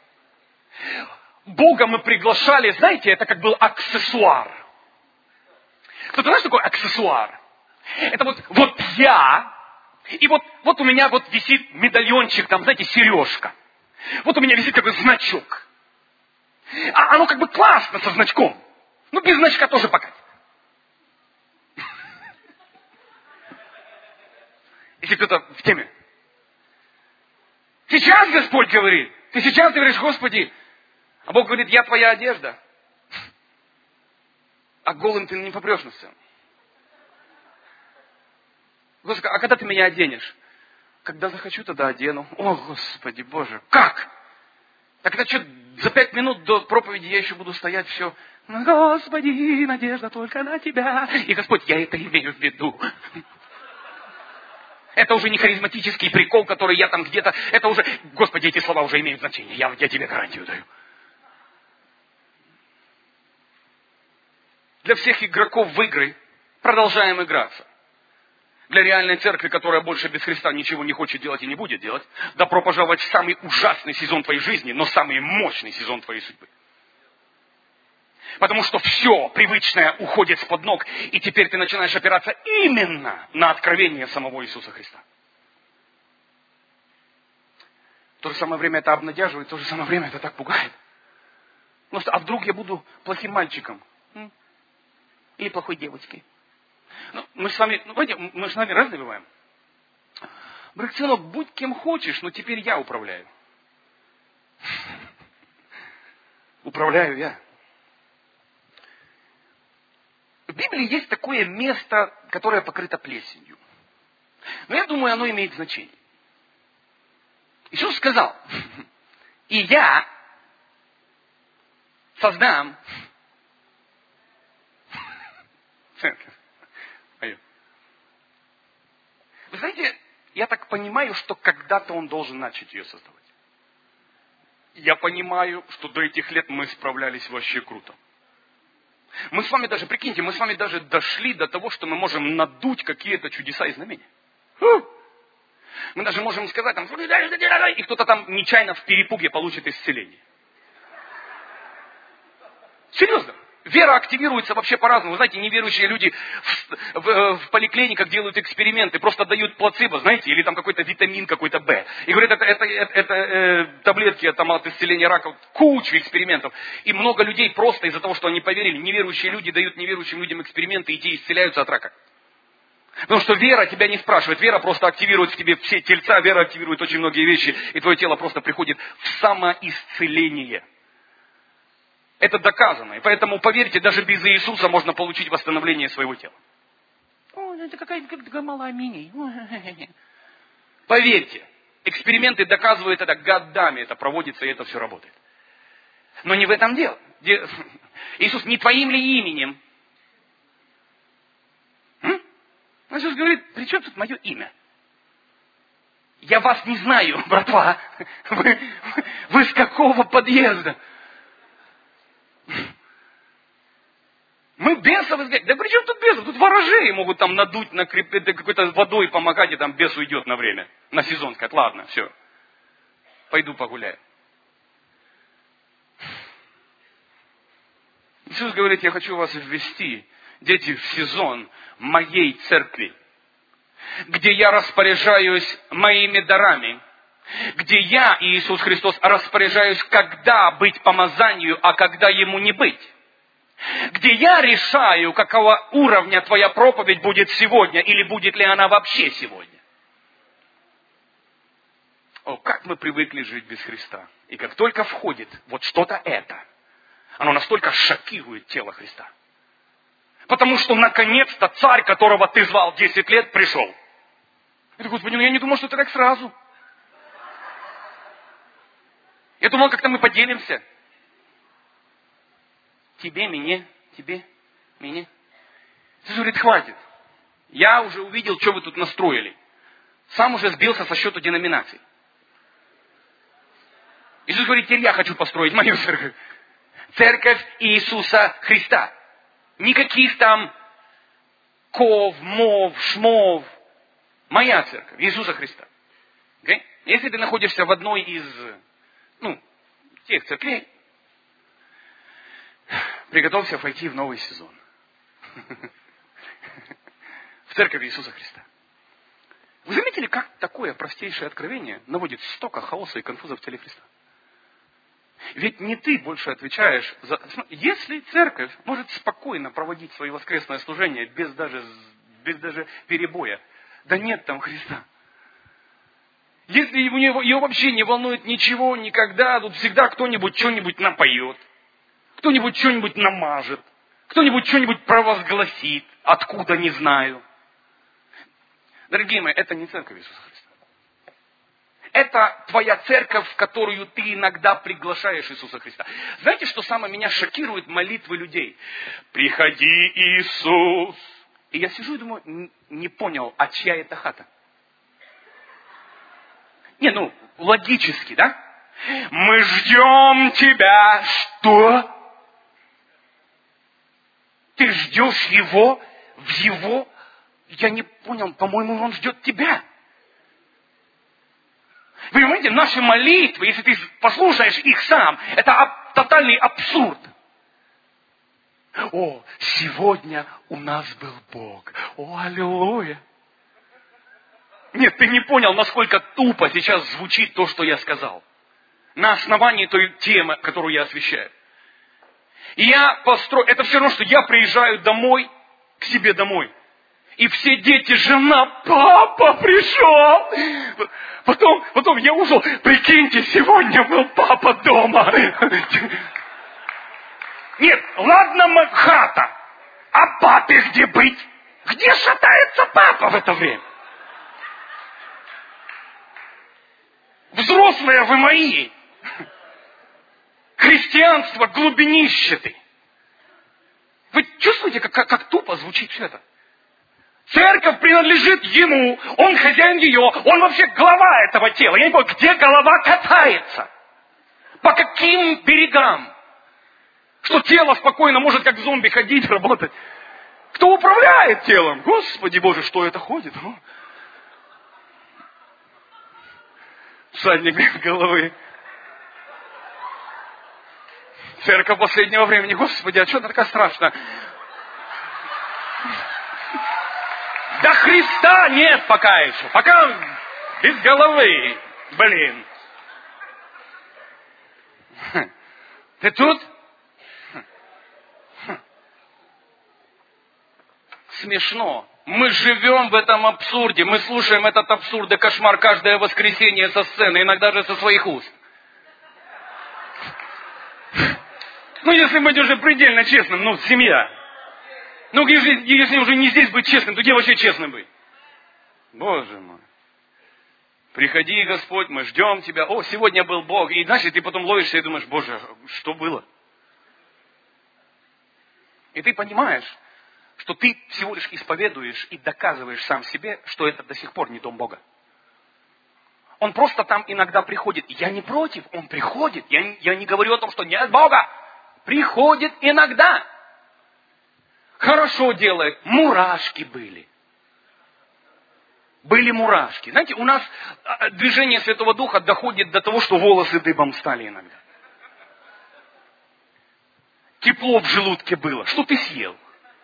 Speaker 1: Бога мы приглашали, знаете, это как был аксессуар. Кто-то знает, что такое аксессуар? Это вот я, и вот у меня вот висит медальончик, там, знаете, сережка. Вот у меня висит такой значок. А оно как бы классно со значком. Ну, без значка тоже пока. Если кто-то в теме. Сейчас Господь говорит. Ты сейчас говоришь, Господи. А Бог говорит, я твоя одежда. А голым ты не попрешь на сцену. Господи, а когда ты меня оденешь? Когда захочу, тогда одену. О, Господи Боже, как? Так это что, за 5 минут до проповеди я еще буду стоять все. Господи, надежда только на Тебя. И Господь, я это имею в виду. Это уже не харизматический прикол, который я там где-то... Это уже... Господи, эти слова уже имеют значение. Я тебе гарантию даю. Для всех игроков в игры продолжаем играться.
Speaker 2: Для реальной церкви, которая больше без Христа ничего не хочет делать и не будет делать, добро пожаловать в самый ужасный сезон твоей жизни, но самый мощный сезон твоей судьбы. Потому что все привычное уходит с-под ног, и теперь ты начинаешь опираться именно на откровение самого Иисуса Христа. В то же самое время это обнадеживает, в то же самое время это так пугает. Потому что, а вдруг я буду плохим мальчиком? Или плохой девочкой? Ну, мы с вами разные бываем. Говорит, сынок, будь кем хочешь, но теперь я управляю. Управляю я. В Библии есть такое место, которое покрыто плесенью. Но я думаю, оно имеет значение. Иисус сказал, и я создам церковь. Вы знаете, я так понимаю, что когда-то он должен начать ее создавать. Я понимаю, что до этих лет мы справлялись вообще круто. Мы с вами даже, прикиньте, мы с вами даже дошли до того, что мы можем надуть какие-то чудеса и знамения. Мы даже можем сказать, там, и кто-то там нечаянно в перепуге получит исцеление. Серьезно. Вера активируется вообще по-разному. Вы знаете, неверующие люди в поликлиниках делают эксперименты, просто дают плацебо, знаете, или там какой-то витамин, какой-то Б. И говорят, это таблетки там, от исцеления рака, куча экспериментов. И много людей просто из-за того, что они поверили, неверующие люди дают неверующим людям эксперименты, и те исцеляются от рака. Потому что вера тебя не спрашивает, вера просто активирует в тебе все тельца, вера активирует очень многие вещи, и твое тело просто приходит в самоисцеление. Это доказано. И поэтому, поверьте, даже без Иисуса можно получить восстановление своего тела. О, это какая-то малая мини. Поверьте, эксперименты доказывают это годами, это проводится, и это все работает. Но не в этом дело. Иисус, не твоим ли именем? Иисус говорит, при чем тут мое имя? Я вас не знаю, братва. Вы с какого подъезда? Мы бесов изгонять. Да при чем тут бесов? Тут ворожеи могут там надуть на какой-то водой помогать, и там бес уйдет на время. На сезон сказать, ладно, все. Пойду погуляю. Иисус говорит, я хочу вас ввести, дети, в сезон моей церкви, где я распоряжаюсь моими дарами, где я, Иисус Христос, распоряжаюсь, когда быть помазанию, а когда ему не быть. Где я решаю, какого уровня твоя проповедь будет сегодня, или будет ли она вообще сегодня. О, как мы привыкли жить без Христа. И как только входит вот что-то это, оно настолько шокирует тело Христа. Потому что наконец-то царь, которого ты звал 10 лет, пришел. И ты, Господи, я не думал, что ты так сразу. Я думал, как-то мы поделимся. Тебе, мне. Иисус говорит, хватит. Я уже увидел, что вы тут настроили. Сам уже сбился со счету деноминаций. Иисус говорит, теперь я хочу построить мою церковь. Церковь Иисуса Христа. Никаких там ков, мов, шмов. Моя церковь Иисуса Христа. Okay? Если ты находишься в одной из тех церквей, приготовься войти в новый сезон. В церковь Иисуса Христа. Вы заметили, как такое простейшее откровение наводит столько хаоса и конфуза в теле Христа? Ведь не ты больше отвечаешь за... Если церковь может спокойно проводить свои воскресные служения без даже перебоя, да нет там Христа. Если ее вообще не волнует ничего, никогда, тут всегда кто-нибудь что-нибудь напоет, кто-нибудь что-нибудь намажет, кто-нибудь что-нибудь провозгласит, откуда не знаю. Дорогие мои, это не церковь Иисуса Христа. Это твоя церковь, в которую ты иногда приглашаешь Иисуса Христа. Знаете, что самое меня шокирует молитвы людей? Приходи, Иисус. И я сижу и думаю, не понял, а чья это хата? Логически, да? Мы ждем тебя. Что? Ты ждешь его в его Я не понял, по-моему, он ждет тебя. Вы понимаете, наши молитвы, если ты послушаешь их сам, это тотальный абсурд. О, сегодня у нас был Бог. О, аллилуйя. Нет, ты не понял, насколько тупо сейчас звучит то, что я сказал. На основании той темы, которую я освещаю. И это все равно, что я приезжаю домой, к себе домой. И все дети, жена, папа пришел. Потом я ушел. Прикиньте, сегодня был папа дома. Нет, ладно, хата. А папе где быть? Где шатается папа в это время? Взрослые вы мои. Христианство глубинищеты. Вы чувствуете, как тупо звучит все это? Церковь принадлежит ему, он хозяин ее, он вообще глава этого тела. Я не понимаю, где голова катается? По каким берегам? Что тело спокойно может как зомби ходить, работать. Кто управляет телом? Господи Боже, что это ходит? Всадник без головы. Церковь последнего времени. Господи, а что это такая страшная? До Христа нет пока еще. Пока без головы. Блин. Ты тут? Смешно. Мы живем в этом абсурде. Мы слушаем этот абсурд и кошмар каждое воскресенье со сцены, иногда же со своих уст. Ну, если быть уже предельно честным, семья. Если уже не здесь быть честным, то где вообще честным быть? Боже мой. Приходи, Господь, мы ждем Тебя. О, сегодня был Бог. И знаешь, ты потом ловишься и думаешь, Боже, что было? И ты понимаешь, что ты всего лишь исповедуешь и доказываешь сам себе, что это до сих пор не дом Бога. Он просто там иногда приходит. Я не против, он приходит. Я не говорю о том, что нет Бога. Приходит иногда. Хорошо делает. Мурашки были. Были мурашки. Знаете, у нас движение Святого Духа доходит до того, что волосы дыбом стали иногда. Тепло в желудке было. Что ты съел?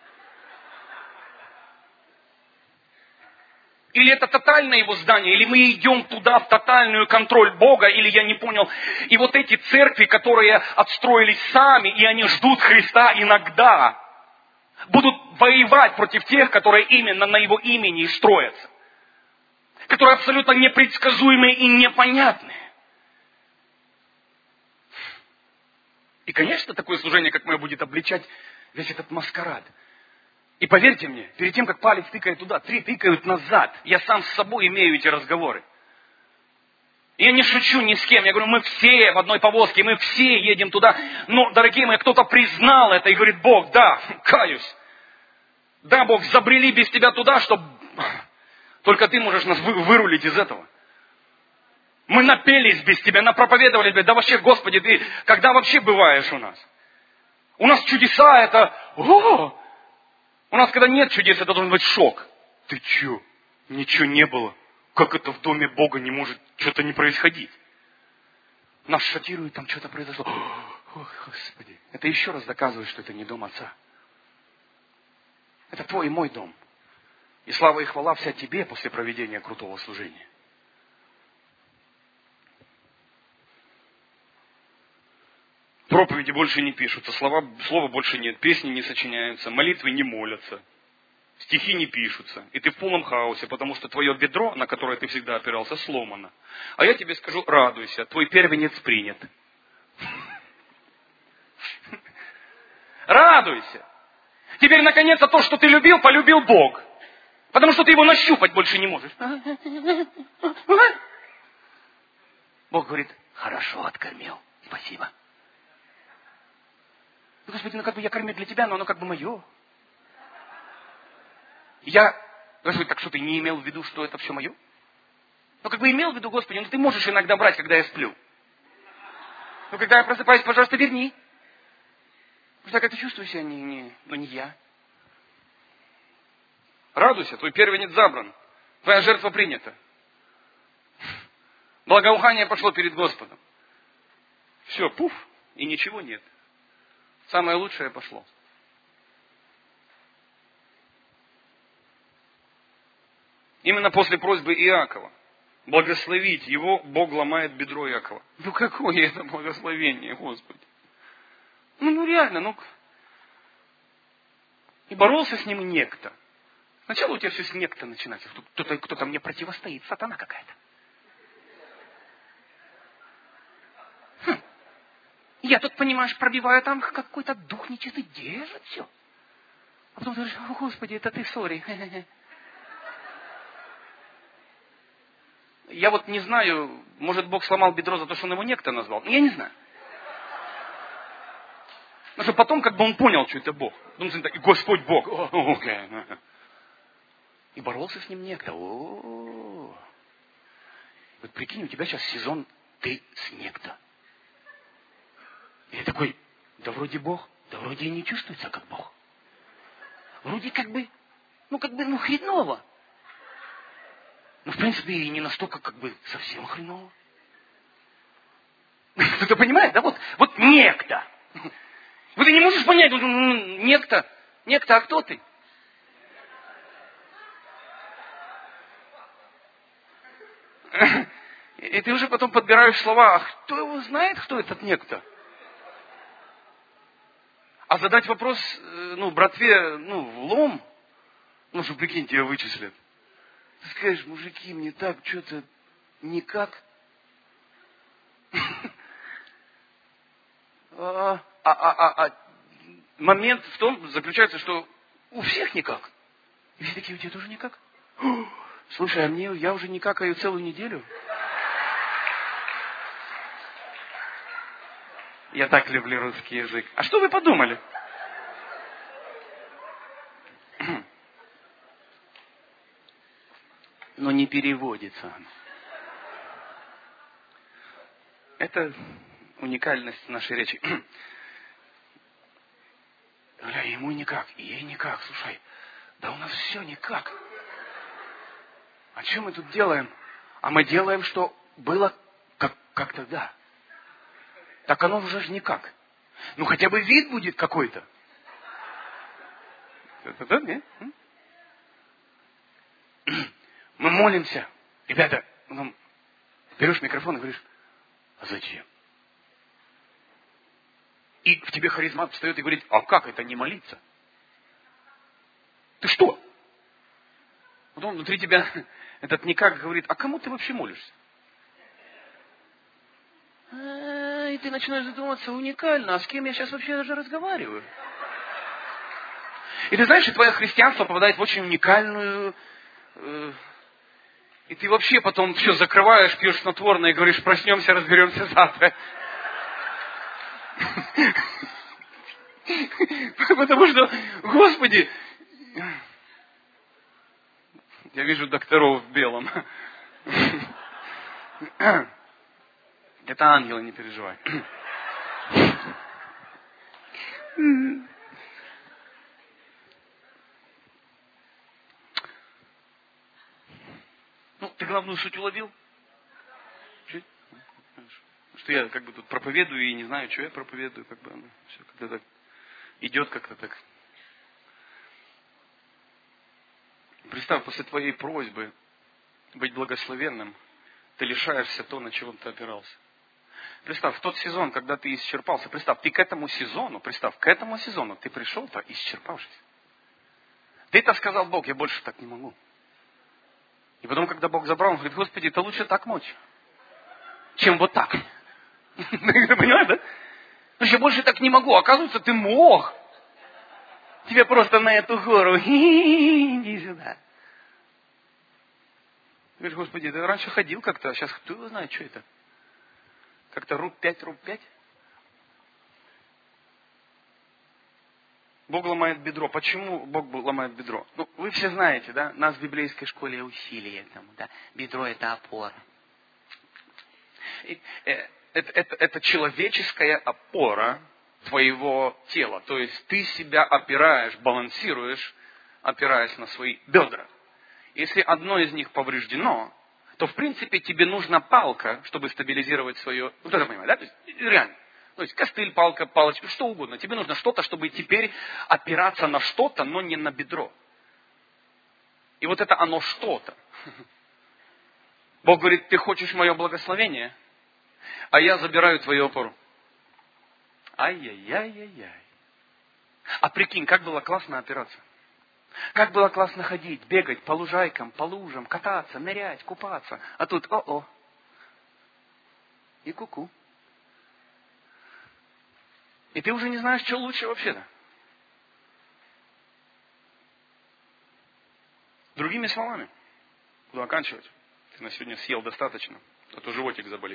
Speaker 2: Или это тотальное его здание, или мы идем туда в тотальную контроль Бога, или я не понял. И вот эти церкви, которые отстроились сами, и они ждут Христа иногда, будут воевать против тех, которые именно на его имени строятся. Которые абсолютно непредсказуемые и непонятные. И, конечно, такое служение, как мое, будет обличать весь этот маскарад. И поверьте мне, перед тем, как палец тыкает туда, 3 тыкают назад. Я сам с собой имею эти разговоры. Я не шучу ни с кем. Я говорю, мы все в одной повозке, мы все едем туда. Но, дорогие мои, кто-то признал это и говорит, Бог, да, каюсь. Да, Бог, забрели без тебя туда, чтобы только ты можешь нас вырулить из этого. Мы напелись без тебя, напроповедовали тебе. Да вообще, Господи, ты когда вообще бываешь у нас? У нас чудеса это... У нас, когда нет чудес, это должен быть шок. Ты че? Ничего не было. Как это в доме Бога не может что-то не происходить? Нас шокирует, там что-то произошло. О, Господи. Это еще раз доказывает, что это не дом Отца. Это твой и мой дом. И слава и хвала вся тебе после проведения крутого служения. Проповеди больше не пишутся, слова больше нет, песни не сочиняются, молитвы не молятся, стихи не пишутся. И ты в полном хаосе, потому что твое бедро, на которое ты всегда опирался, сломано. А я тебе скажу, радуйся, твой первенец принят. Радуйся. Теперь, наконец-то, то, что ты любил, полюбил Бог. Потому что ты его нащупать больше не можешь. Бог говорит, хорошо откормил, спасибо. Господи, я кормлю для тебя, но оно мое. Господи, так что ты не имел в виду, что это все мое? Имел в виду, Господи, ты можешь иногда брать, когда я сплю. Но когда я просыпаюсь, пожалуйста, верни. Потому что я как-то чувствую себя не я.
Speaker 1: Радуйся, твой первенец забран. Твоя жертва принята. Благоухание пошло перед Господом. Все, пуф, и ничего нет. Самое лучшее пошло. Именно после просьбы Иакова благословить его, Бог ломает бедро Иакова. Ну какое это благословение, Господи? Ну реально, И боролся с ним некто. Сначала у тебя все с некто начинается. Кто-то мне противостоит, сатана какая-то. Я тут, понимаешь, пробиваю там какой-то дух нечистый, держит все. А потом ты говоришь, о, Господи, это ты, сори. Я вот не знаю, может, Бог сломал бедро за то, что он его некто назвал. Я не знаю. Потому что потом как бы он понял, что это Бог. Потом и Господь Бог. И боролся с ним некто. Вот прикинь, у тебя сейчас сезон ты с некто. И ты такой, да вроде Бог, да вроде и не чувствуется как Бог. Вроде хреново. Но в принципе и не настолько совсем хреново. Кто-то понимает, да? Вот некто. Вот ты не можешь понять, некто, а кто ты? И ты уже потом подбираешь слова, а кто его знает, кто этот некто? А задать вопрос, братве, в лом, что, прикинь, тебя вычислят. Ты скажешь, мужики, мне так что-то никак. Момент в том заключается, что у всех никак. И все такие, у тебя тоже никак? Слушай, я уже не какаю целую неделю. Я так люблю русский язык. А что вы подумали? Но не переводится. Это уникальность нашей речи. Бля, ему никак, и ей никак. Слушай, да у нас все никак. А что мы тут делаем? А мы делаем, что было как тогда. Так оно уже же никак. Хотя бы вид будет какой-то. Это нет? Мы молимся. Ребята, берешь микрофон и говоришь, а зачем? И в тебе харизмат встает и говорит, а как это не молиться? Ты что? Потом внутри тебя этот никак говорит, а кому ты вообще молишься? И ты начинаешь задумываться, уникально, а с кем я сейчас вообще даже разговариваю? И ты знаешь, и твое христианство попадает в очень уникальную... И ты вообще потом все закрываешь, пьешь снотворное и говоришь, проснемся, разберемся завтра. Потому что, Господи, я вижу докторов в белом. Это ангелы, не переживай. Ты главную суть уловил? Чуть? Что я тут проповедую и не знаю, что я проповедую, оно все как-то так идет как-то так. Представь, после твоей просьбы быть благословенным, ты лишаешься то, на чем ты опирался. Представь, в тот сезон, когда ты исчерпался, ты к этому сезону ты пришел-то исчерпавшись. Ты-то сказал, Бог, я больше так не могу. И потом, когда Бог забрал, он говорит, Господи, это лучше так мочь, чем вот так. Понимаешь, да? Потому что я больше так не могу. Оказывается, ты мог. Тебе просто на эту гору. Иди сюда. Ты говоришь, Господи, ты раньше ходил как-то, а сейчас кто его знает, что это? Как-то руб 5. Бог ломает бедро. Почему Бог ломает бедро? Вы все знаете, да? Нас в библейской школе учили этому, да? Бедро – это опора. Это человеческая опора твоего тела. То есть ты себя опираешь, балансируешь
Speaker 2: опираясь на свои бедра. Если одно из них повреждено, то, в принципе, тебе нужна палка, чтобы стабилизировать свое... Вот это понимаете, да? То есть, реально. То есть, костыль, палка, палочка, что угодно. Тебе нужно что-то, чтобы теперь опираться на что-то, но не на бедро. И вот это оно что-то. Бог говорит, ты хочешь мое благословение, а я забираю твою опору. Ай-яй-яй-яй-яй. А прикинь, как было классно опираться. Как было классно ходить, бегать по лужайкам, по лужам, кататься, нырять, купаться. А тут о-о. И ку-ку. И ты уже не знаешь, что лучше вообще-то. Другими словами, буду оканчивать. Ты на сегодня съел достаточно, а то животик заболит.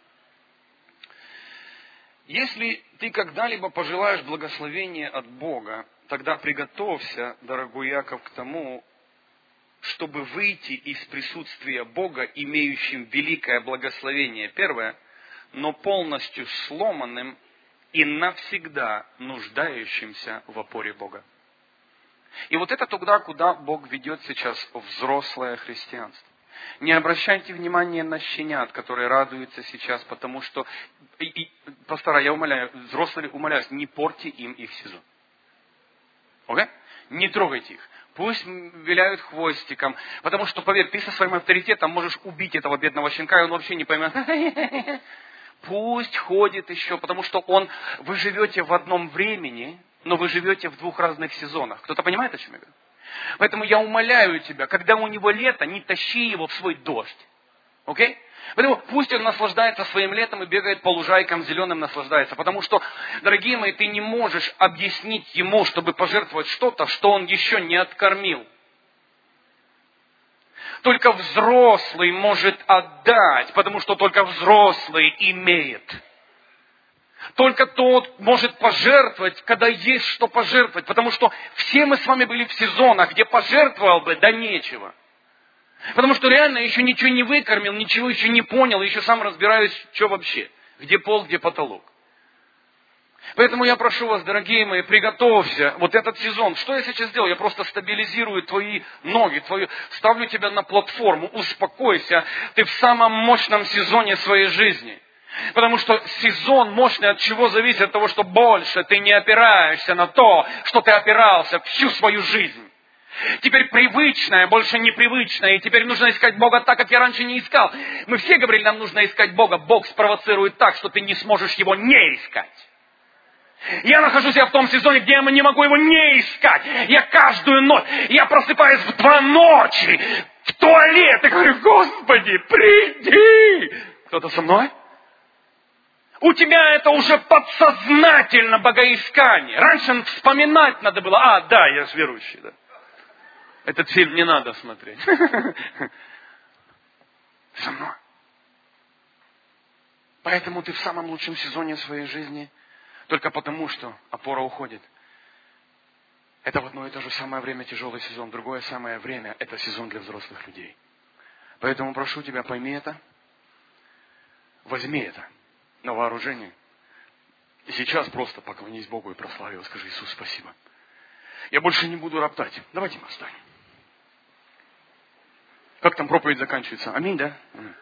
Speaker 2: Если ты когда-либо пожелаешь благословения от Бога, тогда приготовься, дорогой Яков, к тому, чтобы выйти из присутствия Бога, имеющим великое благословение, первое, но полностью сломанным и навсегда нуждающимся в опоре Бога. И вот это туда, куда Бог ведет сейчас взрослое христианство. Не обращайте внимания на щенят, которые радуются сейчас, потому что, пастора, я умоляю, взрослые умоляюсь, не порти им их сезон. Окей? Не трогайте их. Пусть виляют хвостиком, потому что, поверь, ты со своим авторитетом можешь убить этого бедного щенка, и он вообще не поймет. Пусть ходит еще, потому что вы живете в одном времени, но вы живете в двух разных сезонах. Кто-то понимает, о чем я говорю? Поэтому я умоляю тебя, когда у него лето, не тащи его в свой дождь. Окей? Поэтому пусть он наслаждается своим летом и бегает по лужайкам зеленым, наслаждается. Потому что, дорогие мои, ты не можешь объяснить ему, чтобы пожертвовать что-то, что он еще не откормил. Только взрослый может отдать, потому что только взрослый имеет. Только тот может пожертвовать, когда есть что пожертвовать. Потому что все мы с вами были в сезонах, где пожертвовал бы, да нечего. Потому что реально еще ничего не выкормил, ничего еще не понял, еще сам разбираюсь, что вообще. Где пол, где потолок. Поэтому я прошу вас, дорогие мои, приготовься. Вот этот сезон. Что я сейчас делаю? Я просто стабилизирую твои ноги, ставлю тебя на платформу. Успокойся. Ты в самом мощном сезоне своей жизни. Потому что сезон мощный от чего зависит? От того, что больше ты не опираешься на то, что ты опирался всю свою жизнь. Теперь привычное, больше непривычное. И теперь нужно искать Бога так, как я раньше не искал. Мы все говорили, нам нужно искать Бога. Бог спровоцирует так, что ты не сможешь Его не искать. Я нахожусь в том сезоне, где я не могу Его не искать. Я каждую ночь, я просыпаюсь в 2 ночи, в туалет, и говорю, Господи, приди. Кто-то со мной? У тебя это уже подсознательно богоискание. Раньше вспоминать надо было. Да, я же верующий, да. Этот фильм не надо смотреть. Со мной. Поэтому ты в самом лучшем сезоне своей жизни, только потому, что опора уходит. Это в одно и то же самое время тяжелый сезон. Другое самое время – это сезон для взрослых людей. Поэтому прошу тебя, пойми это. Возьми это на вооружение. И сейчас просто поклонись Богу и прослави Его. Скажи, Иисус, спасибо. Я больше не буду роптать. Давайте мы встанем. Как там проповедь заканчивается? Аминь, да? Аминь.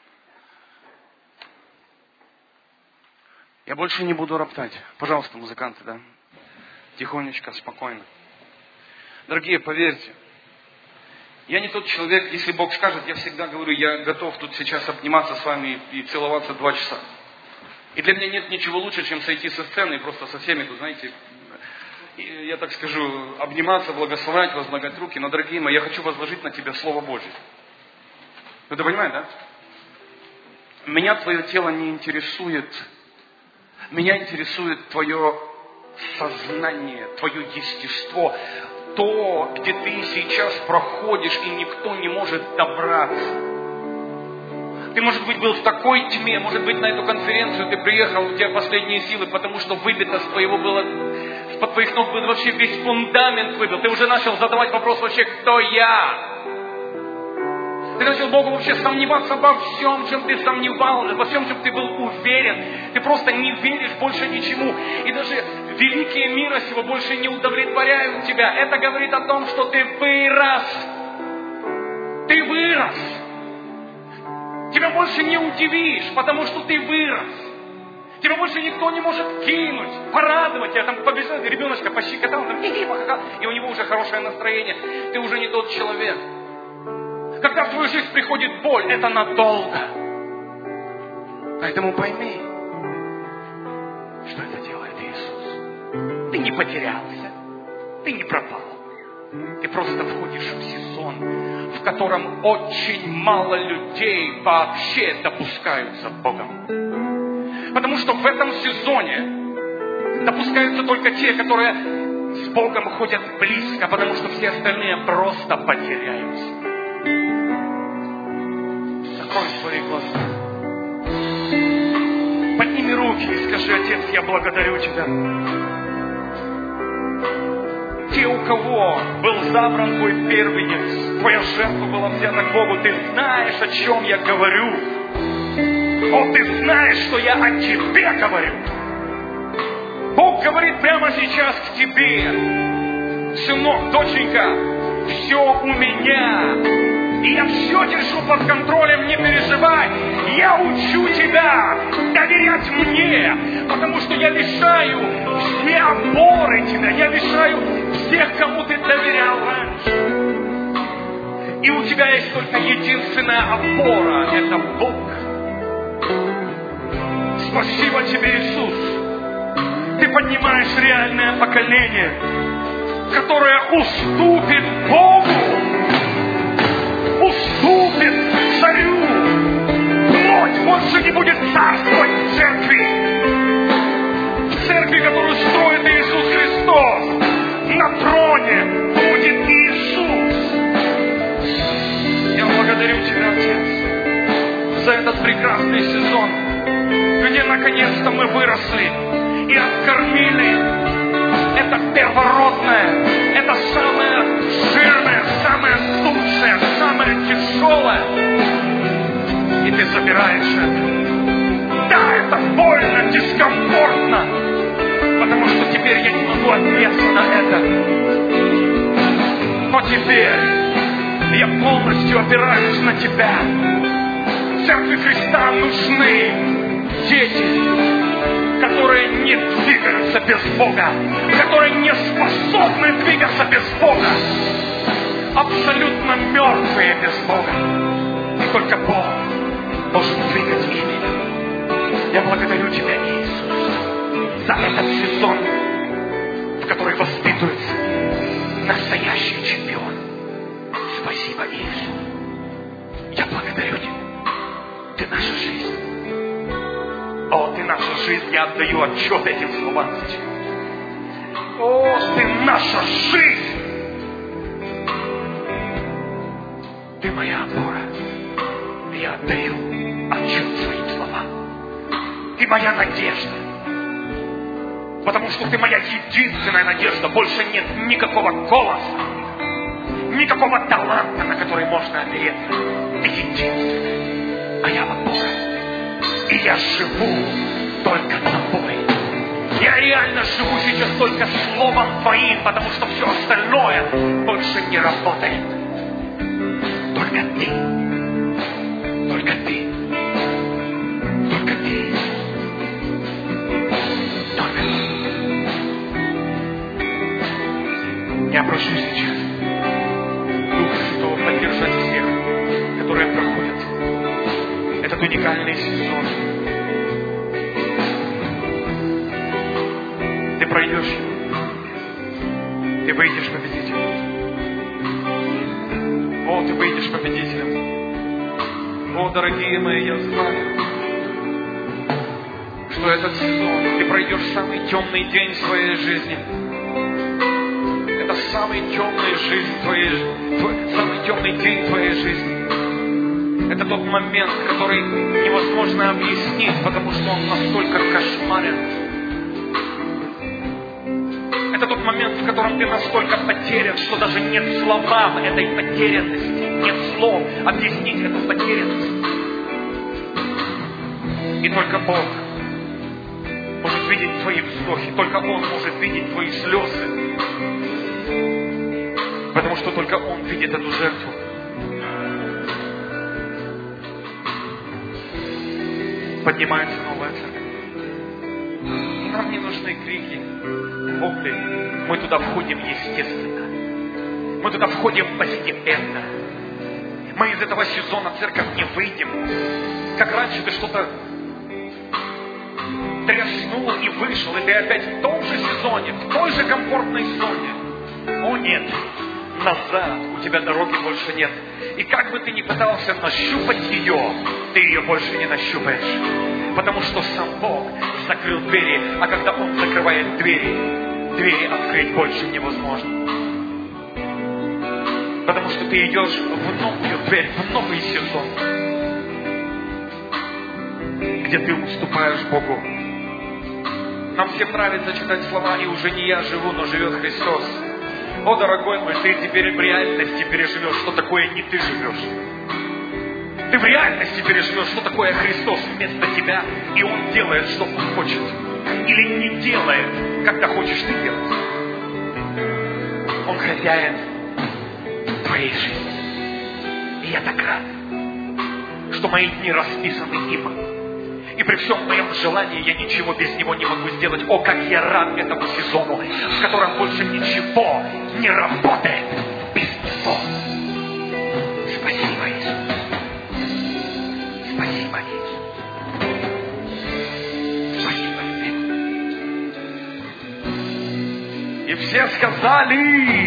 Speaker 2: Я больше не буду роптать. Пожалуйста, музыканты, да? Тихонечко, спокойно. Дорогие, поверьте, я не тот человек, если Бог скажет, я всегда говорю, я готов тут сейчас обниматься с вами и целоваться 2 часа. И для меня нет ничего лучше, чем сойти со сцены и просто со всеми, тут, знаете, я так скажу, обниматься, благословлять, возлагать руки. Но, дорогие мои, я хочу возложить на тебя Слово Божье. Вы это понимаете, да? Меня твое тело не интересует. Меня интересует твое сознание, твое естество. То, где ты сейчас проходишь, и никто не может добраться. Ты, может быть, был в такой тьме, может быть, на эту конференцию ты приехал, у тебя последние силы, потому что выбито с твоего было, с-под твоих ног был вообще весь фундамент выбил. Ты уже начал задавать вопрос вообще, кто я? Ты начал Богу вообще сомневаться во всем, чем ты сомневался, во всем, чем ты был уверен. Ты просто не веришь больше ничему. И даже великие мира сего больше не удовлетворяют тебя. Это говорит о том, что ты вырос. Ты вырос. Тебя больше не удивишь, потому что ты вырос. Тебя больше никто не может кинуть, порадовать тебя. Там побежал ребеночка, пощекотал, там, и у него уже хорошее настроение. Ты уже не тот человек. Когда в твою жизнь приходит боль, это надолго. Поэтому пойми, что это делает Иисус. Ты не потерялся, ты не пропал. Ты просто входишь в сезон, в котором очень мало людей вообще допускаются Богом. Потому что в этом сезоне допускаются только те, которые с Богом ходят близко, потому что все остальные просто потеряются. Закрой свои глаза. Подними руки и скажи: Отец, я благодарю Тебя. Те, у кого был забран твой первенец, твоя жертва была взята к Богу, ты знаешь, о чем я говорю. О, ты знаешь, что я о тебе говорю. Бог говорит прямо сейчас к тебе: сынок, доченька, все у меня. И я все держу под контролем, не переживай. Я учу тебя доверять мне, потому что я лишаю все опоры тебя. Я лишаю всех, кому ты доверял раньше. И у тебя есть только единственная опора — это Бог. Спасибо тебе, Иисус. Ты поднимаешь реальное поколение, которое уступит Богу, уступит царю. Плоть больше не будет царствовать в церкви. В церкви, которую строит Иисус Христос, на троне будет Иисус. Я благодарю Тебя, Отец, за этот прекрасный сезон, где наконец-то мы выросли и откормили это первородное, это самое жирное, самое тучное, самое тяжелое. И ты забираешь это. Да, это больно, дискомфортно, потому что теперь я не могу ответить на это. Но теперь я полностью опираюсь на Тебя. Церкви Христа нужны дети, которые не двигаются без Бога, которые не способны двигаться без Бога, абсолютно мертвые без Бога. И только Бог может двигать ими. Я благодарю Тебя, Иисус, за этот сезон, в который воспитывается настоящий чемпион. Спасибо, Иисус. Я благодарю Тебя. Ты наша жизнь. О, Ты наша жизнь, я отдаю отчет этим словам сейчас. О, Ты наша жизнь. Ты моя опора. Я отдаю отчет своим словам. Ты моя надежда. Потому что Ты моя единственная надежда. Больше нет никакого голоса, никакого таланта, на который можно опереться. Ты единственная моя опора. И я живу только Тобой. Я реально живу сейчас только Словом Твоим, потому что все остальное больше не работает. Только Ты. Только Ты. Только Ты. Только Ты. Я прошу сейчас Духа Святого поддержать всех, которые проходят этот уникальный сезон. Ты пройдешь его. Ты выйдешь победителем. О, ты выйдешь победителем. О, дорогие мои, я знаю, что этот сезон ты пройдешь самый темный день своей жизни. Это самый темный самый темный день твоей жизни. Это тот момент, который невозможно объяснить, потому что он настолько кошмарен. Это тот момент, в котором ты настолько потерян, что даже нет словам этой потерянности, нет слов объяснить эту потерянность. И только Бог может видеть твои вздохи, только Он может видеть твои слезы. Потому что только Он видит эту жертву. Поднимается новая церковь. И нам не нужны крики, вопли. Мы туда входим естественно. Мы туда входим постепенно. Мы из этого сезона церковь не выйдем. Как раньше ты что-то тряснул и вышел, и ты опять в том же сезоне, в той же комфортной зоне. О нет, назад у тебя дороги больше нет. И как бы ты ни пытался нащупать ее, ты ее больше не нащупаешь. Потому что сам Бог закрыл двери, а когда Он закрывает двери открыть больше невозможно. Потому что ты идешь в новую дверь, в новый сезон, где ты уступаешь Богу. Нам всем нравится читать слова, и уже не я живу, но живет Христос. О, дорогой мой, ты теперь в реальности переживешь, что такое не ты живешь. Ты в реальности переживешь, что такое Христос вместо тебя, и Он делает, что Он хочет. Или не делает, когда хочешь ты делать. Он хозяин твоей жизни. И я так рад, что мои дни расписаны им. И при всем моем желании я ничего без Него не могу сделать. О, как я рад этому сезону, в котором больше ничего не работает без Него. Спасибо, Иисус. Спасибо, Иисус. Спасибо, любимый. И все сказали: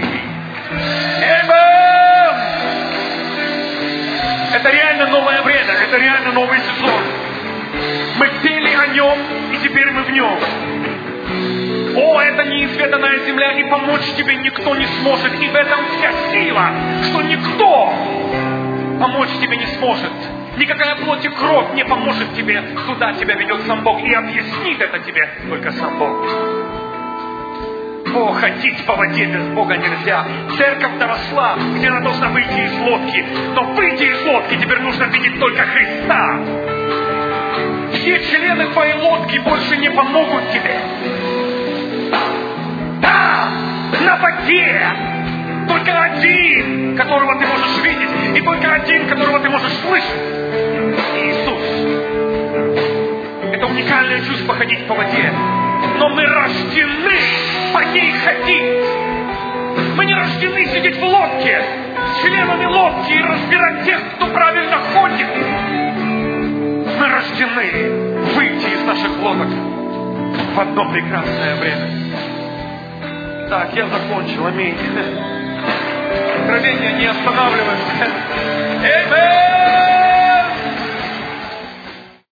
Speaker 2: Аминь! Это реально новое время, это реально новый сезон. Мы пели о Нем, и теперь мы в Нем. О, это неизведанная земля, и помочь тебе никто не сможет. И в этом вся сила, что никто помочь тебе не сможет. Никакая плоть и кровь не поможет тебе. Туда тебя ведет сам Бог, и объяснит это тебе только сам Бог. О, ходить по воде без Бога нельзя. Церковь доросла, где она должна выйти из лодки. Но выйти из лодки теперь нужно видеть только Христа. Все члены твоей лодки больше не помогут тебе. Да, на воде только один, которого ты можешь видеть, и только один, которого ты можешь слышать. Иисус. Это уникальное чувство ходить по воде. Но мы рождены по ней ходить. Мы не рождены сидеть в лодке с членами лодки и разбирать тех, кто правильно ходит. Мы рождены выйти из наших лодок в одно прекрасное время. Так, я закончил. Аминь. Откровение не останавливается. Аминь.